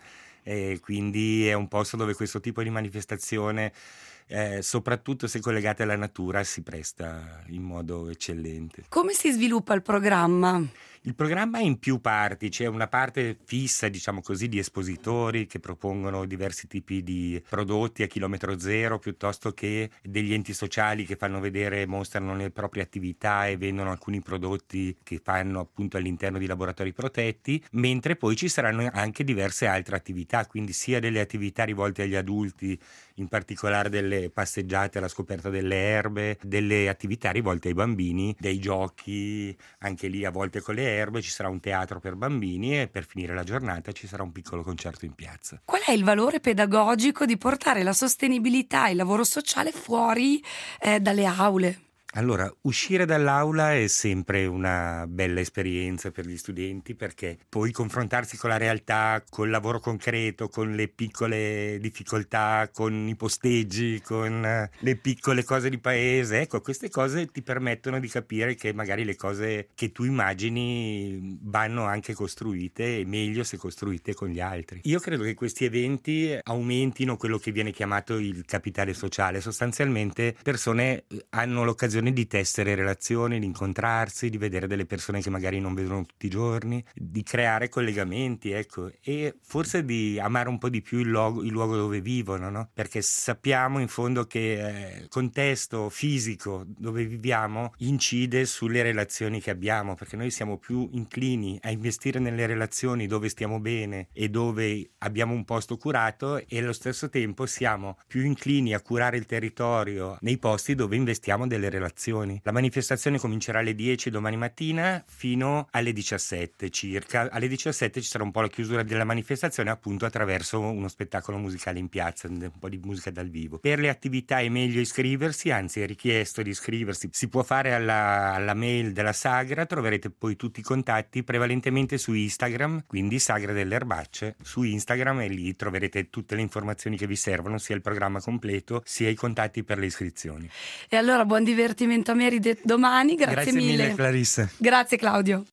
quindi è un posto dove questo tipo di manifestazione, soprattutto se collegate alla natura, si presta in modo eccellente. Come si sviluppa il programma? Il programma è in più parti, c'è una parte fissa, diciamo così, di espositori che propongono diversi tipi di prodotti a chilometro zero, piuttosto che degli enti sociali che fanno vedere, mostrano le proprie attività e vendono alcuni prodotti che fanno appunto all'interno di laboratori protetti, mentre poi ci saranno anche diverse altre attività, quindi sia delle attività rivolte agli adulti, in particolare delle passeggiate alla scoperta delle erbe, delle attività rivolte ai bambini, dei giochi, anche lì a volte con le erbe, ci sarà un teatro per bambini e per finire la giornata ci sarà un piccolo concerto in piazza. Qual è il valore pedagogico di portare la sostenibilità e il lavoro sociale fuori dalle aule? Allora, uscire dall'aula è sempre una bella esperienza per gli studenti, perché poi confrontarsi con la realtà, col lavoro concreto, con le piccole difficoltà, con i posteggi, con le piccole cose di paese, ecco, queste cose ti permettono di capire che magari le cose che tu immagini vanno anche costruite, e meglio se costruite con gli altri. Io credo che questi eventi aumentino quello che viene chiamato il capitale sociale. Sostanzialmente persone hanno l'occasione di tessere relazioni, di incontrarsi, di vedere delle persone che magari non vedono tutti i giorni, di creare collegamenti, ecco, e forse di amare un po' di più il luogo dove vivono, no? Perché sappiamo in fondo che il contesto fisico dove viviamo incide sulle relazioni che abbiamo, perché noi siamo più inclini a investire nelle relazioni dove stiamo bene e dove abbiamo un posto curato, e allo stesso tempo siamo più inclini a curare il territorio nei posti dove investiamo delle relazioni. La manifestazione comincerà alle 10 domani mattina fino alle 17 circa. Alle 17 ci sarà un po' la chiusura della manifestazione, appunto attraverso uno spettacolo musicale in piazza, un po' di musica dal vivo. Per le attività è meglio iscriversi, anzi è richiesto di iscriversi. Si può fare alla mail della Sagra, troverete poi tutti i contatti prevalentemente su Instagram, quindi Sagra delle Erbacce su Instagram, e lì troverete tutte le informazioni che vi servono, sia il programma completo sia i contatti per le iscrizioni. E allora buon divertimento a Meride domani, grazie mille Clarissa. Grazie Claudio.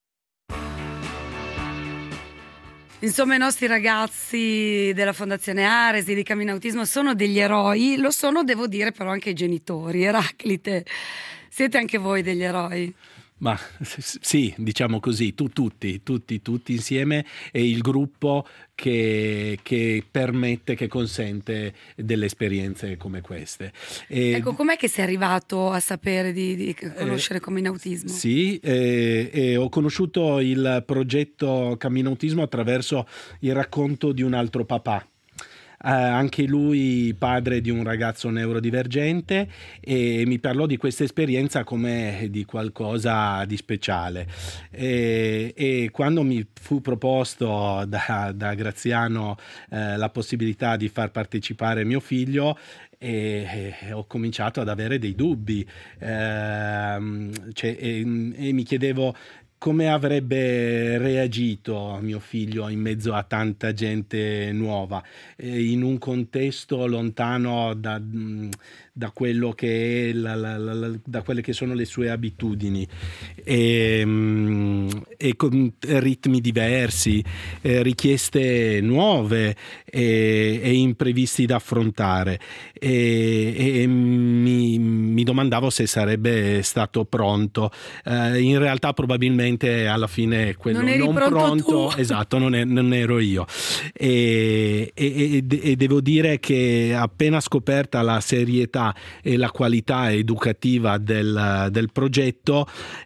Insomma, i nostri ragazzi della Fondazione Aresi di Camminautismo sono degli eroi, lo sono, devo dire, però anche i genitori. Eraclite, siete anche voi degli eroi? Ma sì, diciamo così, tutti insieme, e il gruppo che permette, che consente delle esperienze come queste. Ecco, com'è che sei arrivato a sapere di conoscere Camminautismo? Sì, ho conosciuto il progetto Camminautismo attraverso il racconto di un altro papà. Anche lui padre di un ragazzo neurodivergente, e mi parlò di questa esperienza come di qualcosa di speciale, e quando mi fu proposto da Graziano la possibilità di far partecipare mio figlio, ho cominciato ad avere dei dubbi, e mi chiedevo come avrebbe reagito mio figlio in mezzo a tanta gente nuova, in un contesto lontano da quello che è da quelle che sono le sue abitudini, e con ritmi diversi, richieste nuove e imprevisti da affrontare, e mi domandavo se sarebbe stato pronto. In realtà probabilmente alla fine quello non pronto, esatto, non ero io, e devo dire che appena scoperta la serietà serietà e la qualità educativa del progetto,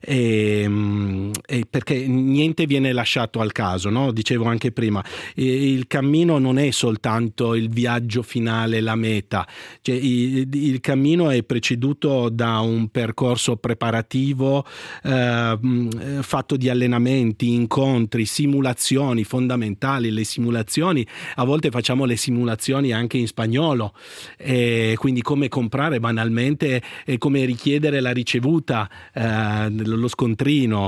perché niente viene lasciato al caso, no? Dicevo anche prima, il cammino non è soltanto il viaggio finale, la meta, cioè, il cammino è preceduto da un percorso preparativo fatto di allenamenti, incontri, simulazioni fondamentali. Le simulazioni, a volte facciamo le simulazioni anche in spagnolo, quindi come comprare banalmente, come richiedere la ricevuta, lo scontrino,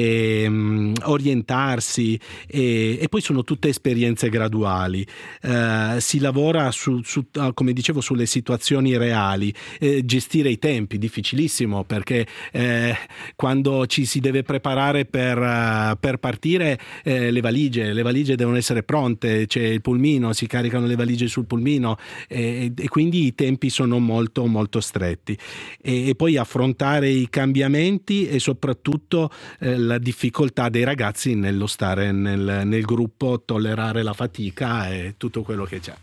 orientarsi, e poi sono tutte esperienze graduali. Si lavora come dicevo, sulle situazioni reali, gestire i tempi, difficilissimo, perché quando ci si deve preparare per partire, le valigie devono essere pronte, c'è il pulmino, si caricano le valigie sul pulmino, e quindi i tempi sono molto molto stretti, e poi affrontare i cambiamenti e soprattutto la difficoltà dei ragazzi nello stare nel gruppo, tollerare la fatica e tutto quello che c'è.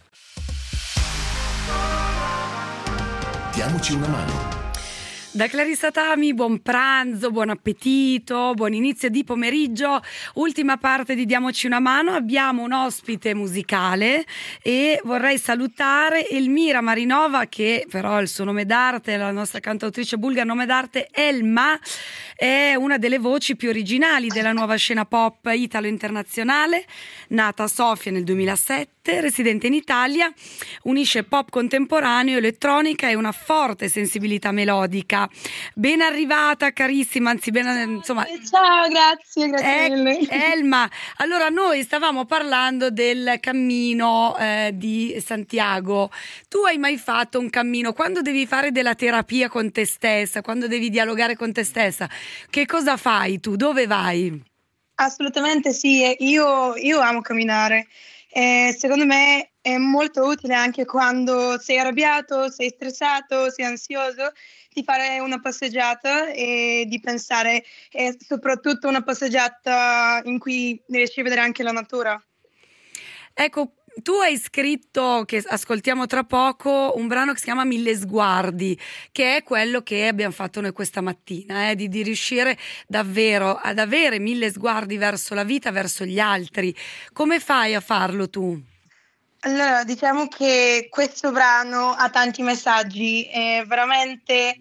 Diamoci una mano. Da Clarissa Tami, buon pranzo, buon appetito, buon inizio di pomeriggio. Ultima parte di Diamoci una mano, abbiamo un ospite musicale e vorrei salutare Elmira Marinova, che però il suo nome d'arte, la nostra cantautrice bulgara nome d'arte Elma, è una delle voci più originali della nuova scena pop italo-internazionale, nata a Sofia nel 2007, residente in Italia, unisce pop contemporaneo, elettronica e una forte sensibilità melodica. Ben arrivata, carissima, anzi insomma. Ciao, grazie mille. Elma, allora noi stavamo parlando del cammino di Santiago. Tu hai mai fatto un cammino? Quando devi fare della terapia con te stessa, quando devi dialogare con te stessa, che cosa fai tu? Dove vai? Assolutamente sì, io amo camminare. Secondo me è molto utile anche quando sei arrabbiato, sei stressato, sei ansioso, di fare una passeggiata e di pensare, e soprattutto una passeggiata in cui riesci a vedere anche la natura. Ecco, tu hai scritto, che ascoltiamo tra poco, un brano che si chiama 1000 sguardi, che è quello che abbiamo fatto noi questa mattina, di riuscire davvero ad avere 1000 sguardi verso la vita, verso gli altri. Come fai a farlo tu? Allora, diciamo che questo brano ha tanti messaggi, è veramente,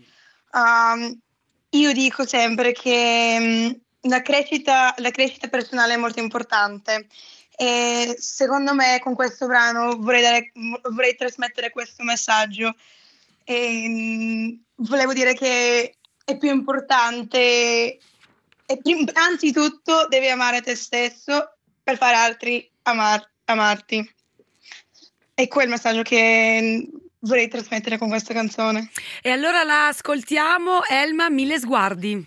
io dico sempre che la crescita personale è molto importante, e secondo me con questo brano vorrei trasmettere questo messaggio, e volevo dire che è più importante, anzitutto devi amare te stesso per fare altri amarti. È quel messaggio che vorrei trasmettere con questa canzone. E allora la ascoltiamo, Elma, 1000 sguardi.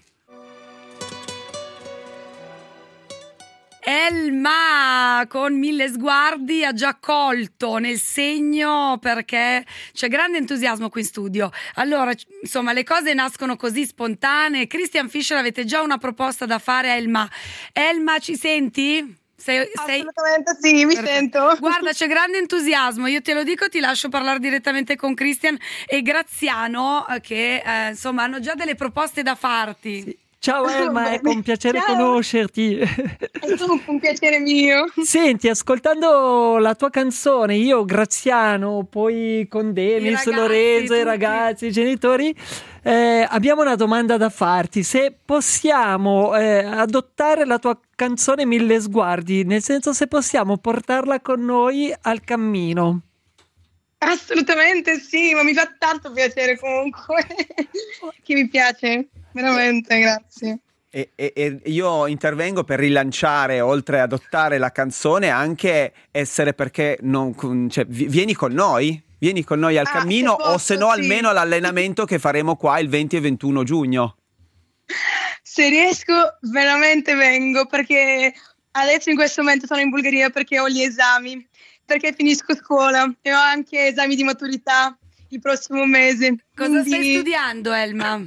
Elma con 1000 sguardi ha già colto nel segno, perché c'è grande entusiasmo qui in studio. Allora, insomma, le cose nascono così spontanee. Christian Fischer, avete già una proposta da fare a Elma. Elma, ci senti? Assolutamente sì, mi sento. Guarda, c'è grande entusiasmo, io te lo dico, ti lascio parlare direttamente con Christian e Graziano, che insomma hanno già delle proposte da farti. Sì. Ciao Elma, è un piacere conoscerti. È un piacere mio. Senti, ascoltando la tua canzone, io, Graziano, poi con Demis, Lorenzo, i ragazzi, i genitori, abbiamo una domanda da farti. Se possiamo adottare la tua canzone 1000 sguardi, nel senso, se possiamo portarla con noi al cammino. Assolutamente sì, ma mi fa tanto piacere comunque, che mi piace, veramente, grazie. E io intervengo per rilanciare, oltre ad adottare la canzone, anche essere, perché non, cioè, vieni con noi al cammino, o se no almeno all'allenamento che faremo qua il 20 e 21 giugno. Se riesco veramente vengo, perché adesso in questo momento sono in Bulgaria perché ho gli esami, perché finisco scuola e ho anche esami di maturità il prossimo mese. Cosa stai studiando, Elma?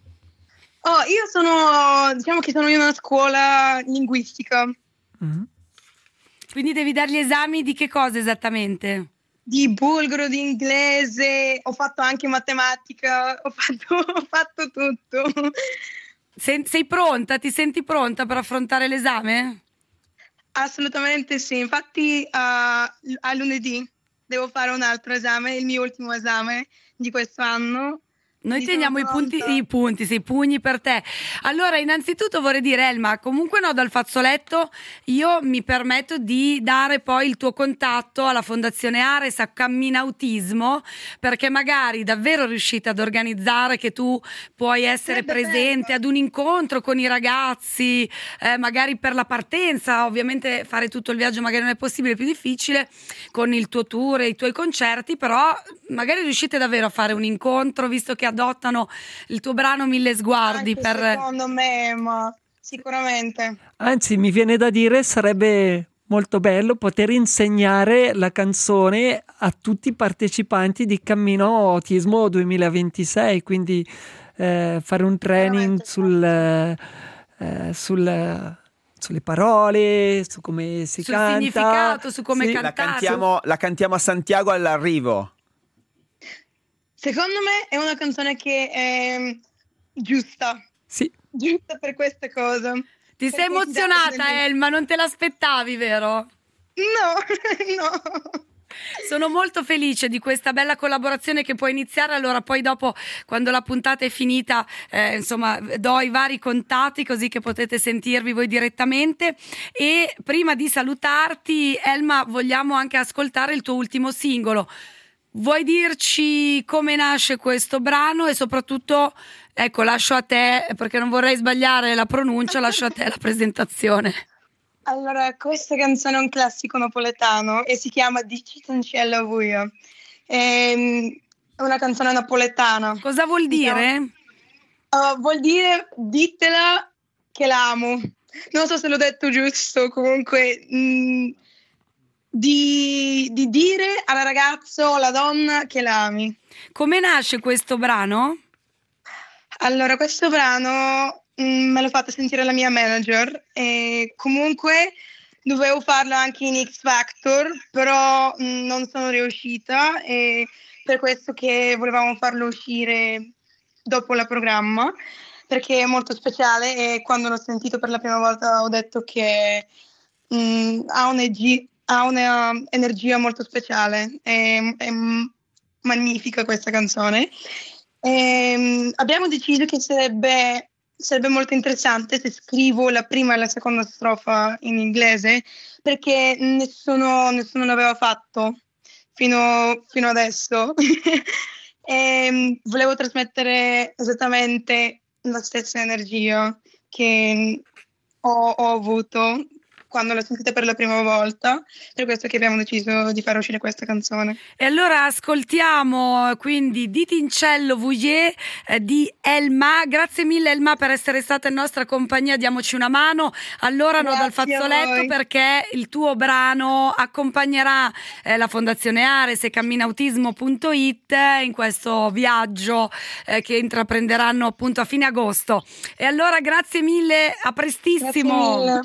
Diciamo che sono in una scuola linguistica. Quindi devi dare gli esami di che cosa esattamente? di bulgaro, di inglese, ho fatto anche matematica, ho fatto tutto. Sei pronta? Ti senti pronta per affrontare l'esame? Assolutamente sì, infatti a lunedì devo fare un altro esame, il mio ultimo esame di questo anno. Noi teniamo i pugni per te. Allora, innanzitutto vorrei dire, Elma, comunque no, dal fazzoletto io mi permetto di dare poi il tuo contatto alla Fondazione Ares, a Camminautismo, perché magari davvero riuscite ad organizzare che tu puoi essere presente ad un incontro con i ragazzi, magari per la partenza, ovviamente fare tutto il viaggio magari non è possibile, è più difficile, con il tuo tour e i tuoi concerti, però magari riuscite davvero a fare un incontro, visto che adottano il tuo brano Mille Sguardi. Anche secondo me, ma sicuramente. Anzi, mi viene da dire, sarebbe molto bello poter insegnare la canzone a tutti i partecipanti di Cammino Autismo 2026, quindi fare un training sulle parole, su come si sul canta, significato, su come cantare. La cantiamo a Santiago all'arrivo. Secondo me è una canzone che è giusta. Sì. Giusta per queste cose. Ti sei emozionata, Elma? Non te l'aspettavi, vero? No. Sono molto felice di questa bella collaborazione che può iniziare. Allora poi dopo, quando la puntata è finita, insomma, do i vari contatti così che potete sentirvi voi direttamente. E prima di salutarti, Elma, vogliamo anche ascoltare il tuo ultimo singolo. Vuoi dirci come nasce questo brano e soprattutto, ecco, lascio a te, perché non vorrei sbagliare la pronuncia, lascio a te la presentazione. Allora, questa canzone è un classico napoletano e si chiama Dici Cancella Vuia. È una canzone napoletana. Cosa vuol dire? Vuol dire ditela che l'amo. Non so se l'ho detto giusto, comunque di dire alla ragazza o alla donna che l'ami. Come nasce questo brano? Allora, questo brano me l'ho fatto sentire la mia manager e comunque dovevo farlo anche in X Factor, però non sono riuscita e per questo che volevamo farlo uscire dopo il programma, perché è molto speciale e quando l'ho sentito per la prima volta ho detto che ha una energia molto speciale, è magnifica questa canzone. Abbiamo deciso che sarebbe molto interessante se scrivo la prima e la seconda strofa in inglese, perché nessuno l'aveva fatto fino adesso. Volevo trasmettere esattamente la stessa energia che ho avuto quando l'ho sentita per la prima volta, per questo che abbiamo deciso di far uscire questa canzone. E allora ascoltiamo quindi Di Tincello Vuillet di Elma. Grazie mille Elma per essere stata in nostra compagnia, diamoci una mano. Allora no dal fazzoletto, perché il tuo brano accompagnerà la Fondazione Ares e Camminautismo.it in questo viaggio che intraprenderanno appunto a fine agosto. E allora grazie mille, a prestissimo. Grazie mille.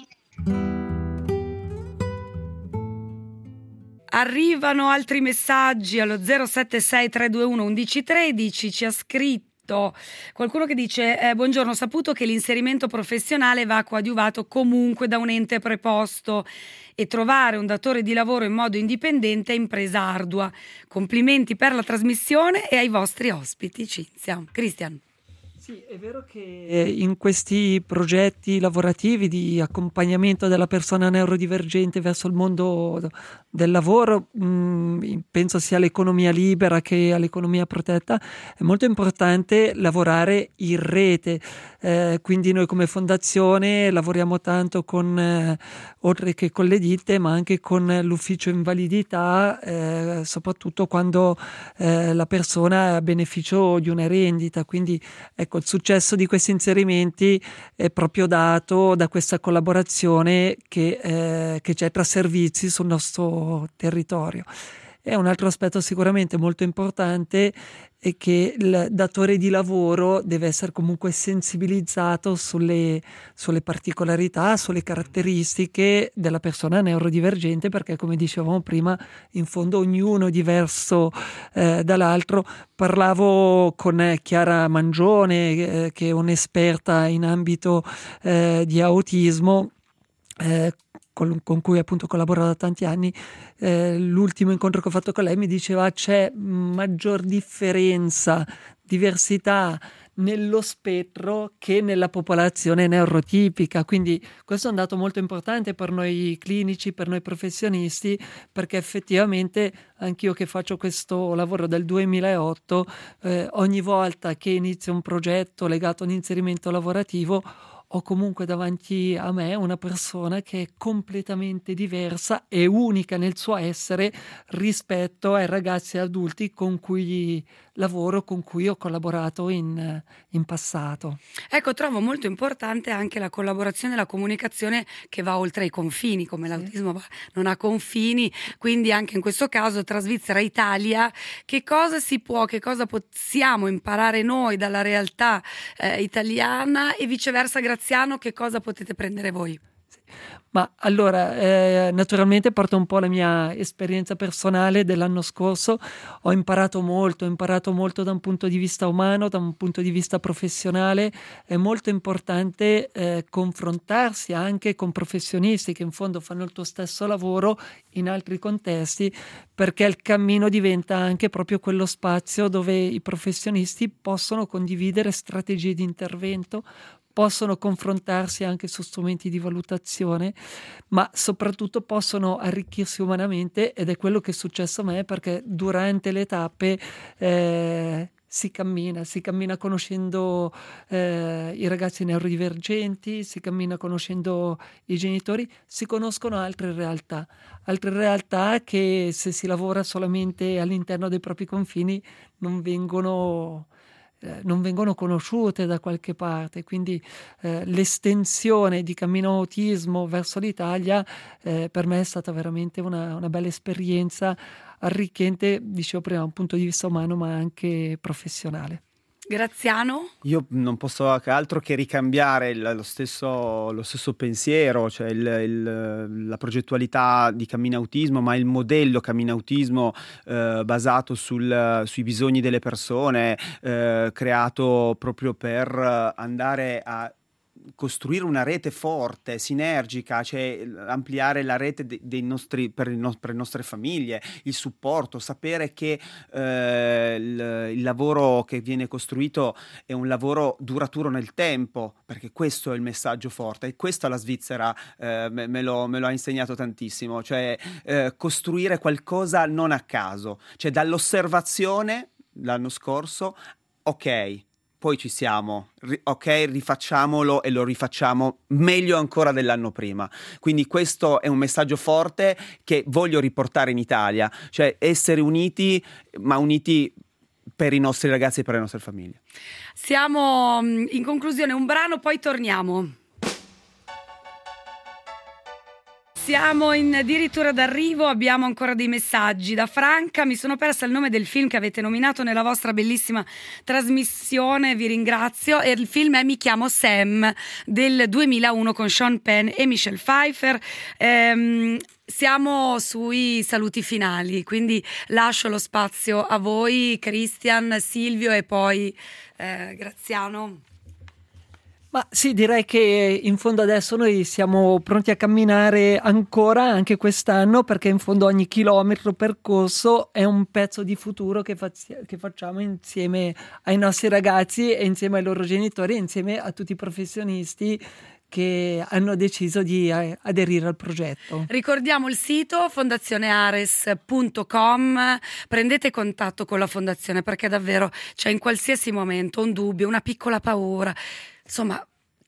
Arrivano altri messaggi allo 076 321 1113, ci ha scritto qualcuno che dice buongiorno, ho saputo che l'inserimento professionale va coadiuvato comunque da un ente preposto e trovare un datore di lavoro in modo indipendente è impresa ardua. Complimenti per la trasmissione e ai vostri ospiti. Cinzia. Cristian. Sì, è vero che in questi progetti lavorativi di accompagnamento della persona neurodivergente verso il mondo del lavoro, penso sia all'economia libera che all'economia protetta, è molto importante lavorare in rete. Quindi noi come fondazione lavoriamo tanto con, oltre che con le ditte, ma anche con l'ufficio invalidità, soprattutto quando la persona è a beneficio di una rendita. Quindi ecco, il successo di questi inserimenti è proprio dato da questa collaborazione che c'è tra servizi sul nostro territorio. E un altro aspetto sicuramente molto importante è che il datore di lavoro deve essere comunque sensibilizzato sulle particolarità, sulle caratteristiche della persona neurodivergente, perché come dicevamo prima, in fondo ognuno è diverso dall'altro. Parlavo con Chiara Mangione, che è un'esperta in ambito di autismo, con cui appunto collaboro da tanti anni. L'ultimo incontro che ho fatto con lei mi diceva c'è maggior differenza, diversità nello spettro che nella popolazione neurotipica, quindi questo è un dato molto importante per noi clinici, per noi professionisti, perché effettivamente anch'io che faccio questo lavoro dal 2008, ogni volta che inizio un progetto legato a un inserimento lavorativo ho comunque davanti a me una persona che è completamente diversa e unica nel suo essere rispetto ai ragazzi adulti con cui lavoro, con cui ho collaborato in passato. Ecco, trovo molto importante anche la collaborazione e la comunicazione che va oltre i confini, come l'autismo non ha confini, quindi anche in questo caso tra Svizzera e Italia che cosa possiamo imparare noi dalla realtà italiana e viceversa. Graziano, che cosa potete prendere voi? Ma allora, naturalmente porto un po' la mia esperienza personale dell'anno scorso. Ho imparato molto da un punto di vista umano, da un punto di vista professionale. È molto importante confrontarsi anche con professionisti che in fondo fanno il tuo stesso lavoro in altri contesti, perché il cammino diventa anche proprio quello spazio dove i professionisti possono condividere strategie di intervento, possono confrontarsi anche su strumenti di valutazione, ma soprattutto possono arricchirsi umanamente, ed è quello che è successo a me, perché durante le tappe si cammina conoscendo i ragazzi neurodivergenti, si cammina conoscendo i genitori, si conoscono altre realtà che se si lavora solamente all'interno dei propri confini non vengono conosciute da qualche parte, quindi l'estensione di Cammino Autismo verso l'Italia per me è stata veramente una bella esperienza, arricchente, dicevo prima, da un punto di vista umano ma anche professionale. Graziano? Io non posso altro che ricambiare lo stesso pensiero, cioè la progettualità di Cammino Autismo, ma il modello Cammino Autismo basato sui bisogni delle persone, creato proprio per andare a costruire una rete forte, sinergica, cioè ampliare la rete per le nostre famiglie, il supporto, sapere che il lavoro che viene costruito è un lavoro duraturo nel tempo, perché questo è il messaggio forte, e questo la Svizzera me lo ha insegnato tantissimo, cioè costruire qualcosa non a caso, cioè dall'osservazione l'anno scorso, ok, poi ci siamo, ok, rifacciamolo e lo rifacciamo meglio ancora dell'anno prima. Quindi questo è un messaggio forte che voglio riportare in Italia, cioè essere uniti, ma uniti per i nostri ragazzi e per le nostre famiglie. Siamo in conclusione, un brano, poi torniamo. Siamo addirittura d'arrivo, abbiamo ancora dei messaggi. Da Franca: mi sono persa il nome del film che avete nominato nella vostra bellissima trasmissione, vi ringrazio, e il film è Mi chiamo Sam del 2001 con Sean Penn e Michelle Pfeiffer. Siamo sui saluti finali, quindi lascio lo spazio a voi, Christian, Silvio e poi Graziano. Ma sì, direi che in fondo adesso noi siamo pronti a camminare ancora anche quest'anno, perché in fondo ogni chilometro percorso è un pezzo di futuro che facciamo insieme ai nostri ragazzi e insieme ai loro genitori e insieme a tutti i professionisti che hanno deciso di aderire al progetto. Ricordiamo il sito fondazioneares.com, prendete contatto con la fondazione, perché davvero c'è in qualsiasi momento un dubbio, una piccola paura, insomma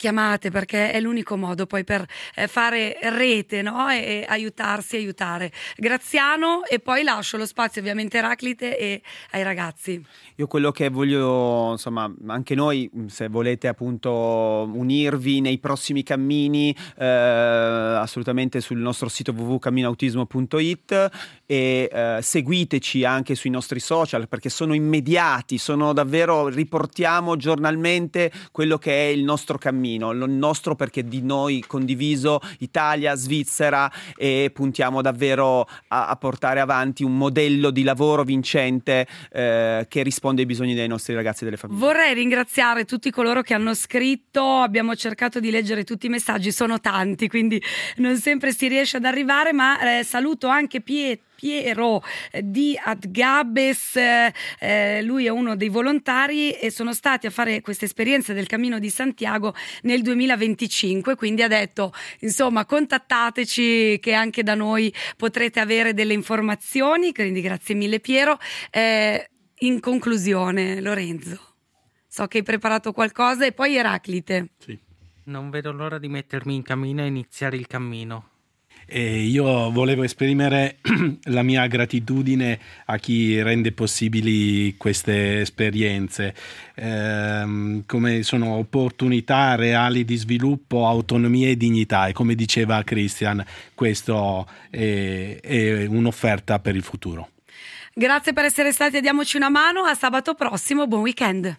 chiamate, perché è l'unico modo poi per fare rete, no? E aiutare. Graziano, e poi lascio lo spazio ovviamente a Eraclite e ai ragazzi. Io quello che voglio, insomma, anche noi, se volete appunto unirvi nei prossimi cammini, assolutamente sul nostro sito www.camminautismo.it, e seguiteci anche sui nostri social, perché sono immediati, sono davvero, riportiamo giornalmente quello che è il nostro cammino, il nostro, perché di noi condiviso, Italia, Svizzera, e puntiamo davvero a portare avanti un modello di lavoro vincente che risponde ai bisogni dei nostri ragazzi e delle famiglie. Vorrei ringraziare tutti coloro che hanno scritto, abbiamo cercato di leggere tutti i messaggi, sono tanti, quindi non sempre si riesce ad arrivare, ma saluto anche Piero di Adgabes, lui è uno dei volontari e sono stati a fare questa esperienza del Cammino di Santiago nel 2025, quindi ha detto, insomma, contattateci che anche da noi potrete avere delle informazioni, quindi grazie mille Piero. In conclusione, Lorenzo, so che hai preparato qualcosa, e poi Eraclite. Sì. Non vedo l'ora di mettermi in cammino e iniziare il cammino. E io volevo esprimere la mia gratitudine a chi rende possibili queste esperienze, come sono opportunità reali di sviluppo, autonomia e dignità, e come diceva Christian, questo è un'offerta per il futuro. Grazie per essere stati a Diamoci una mano, a sabato prossimo, buon weekend.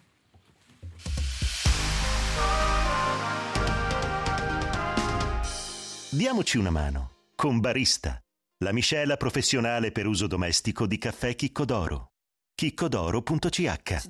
Diamoci una mano con Barista, la miscela professionale per uso domestico di caffè Chicco d'Oro. chiccodoro.ch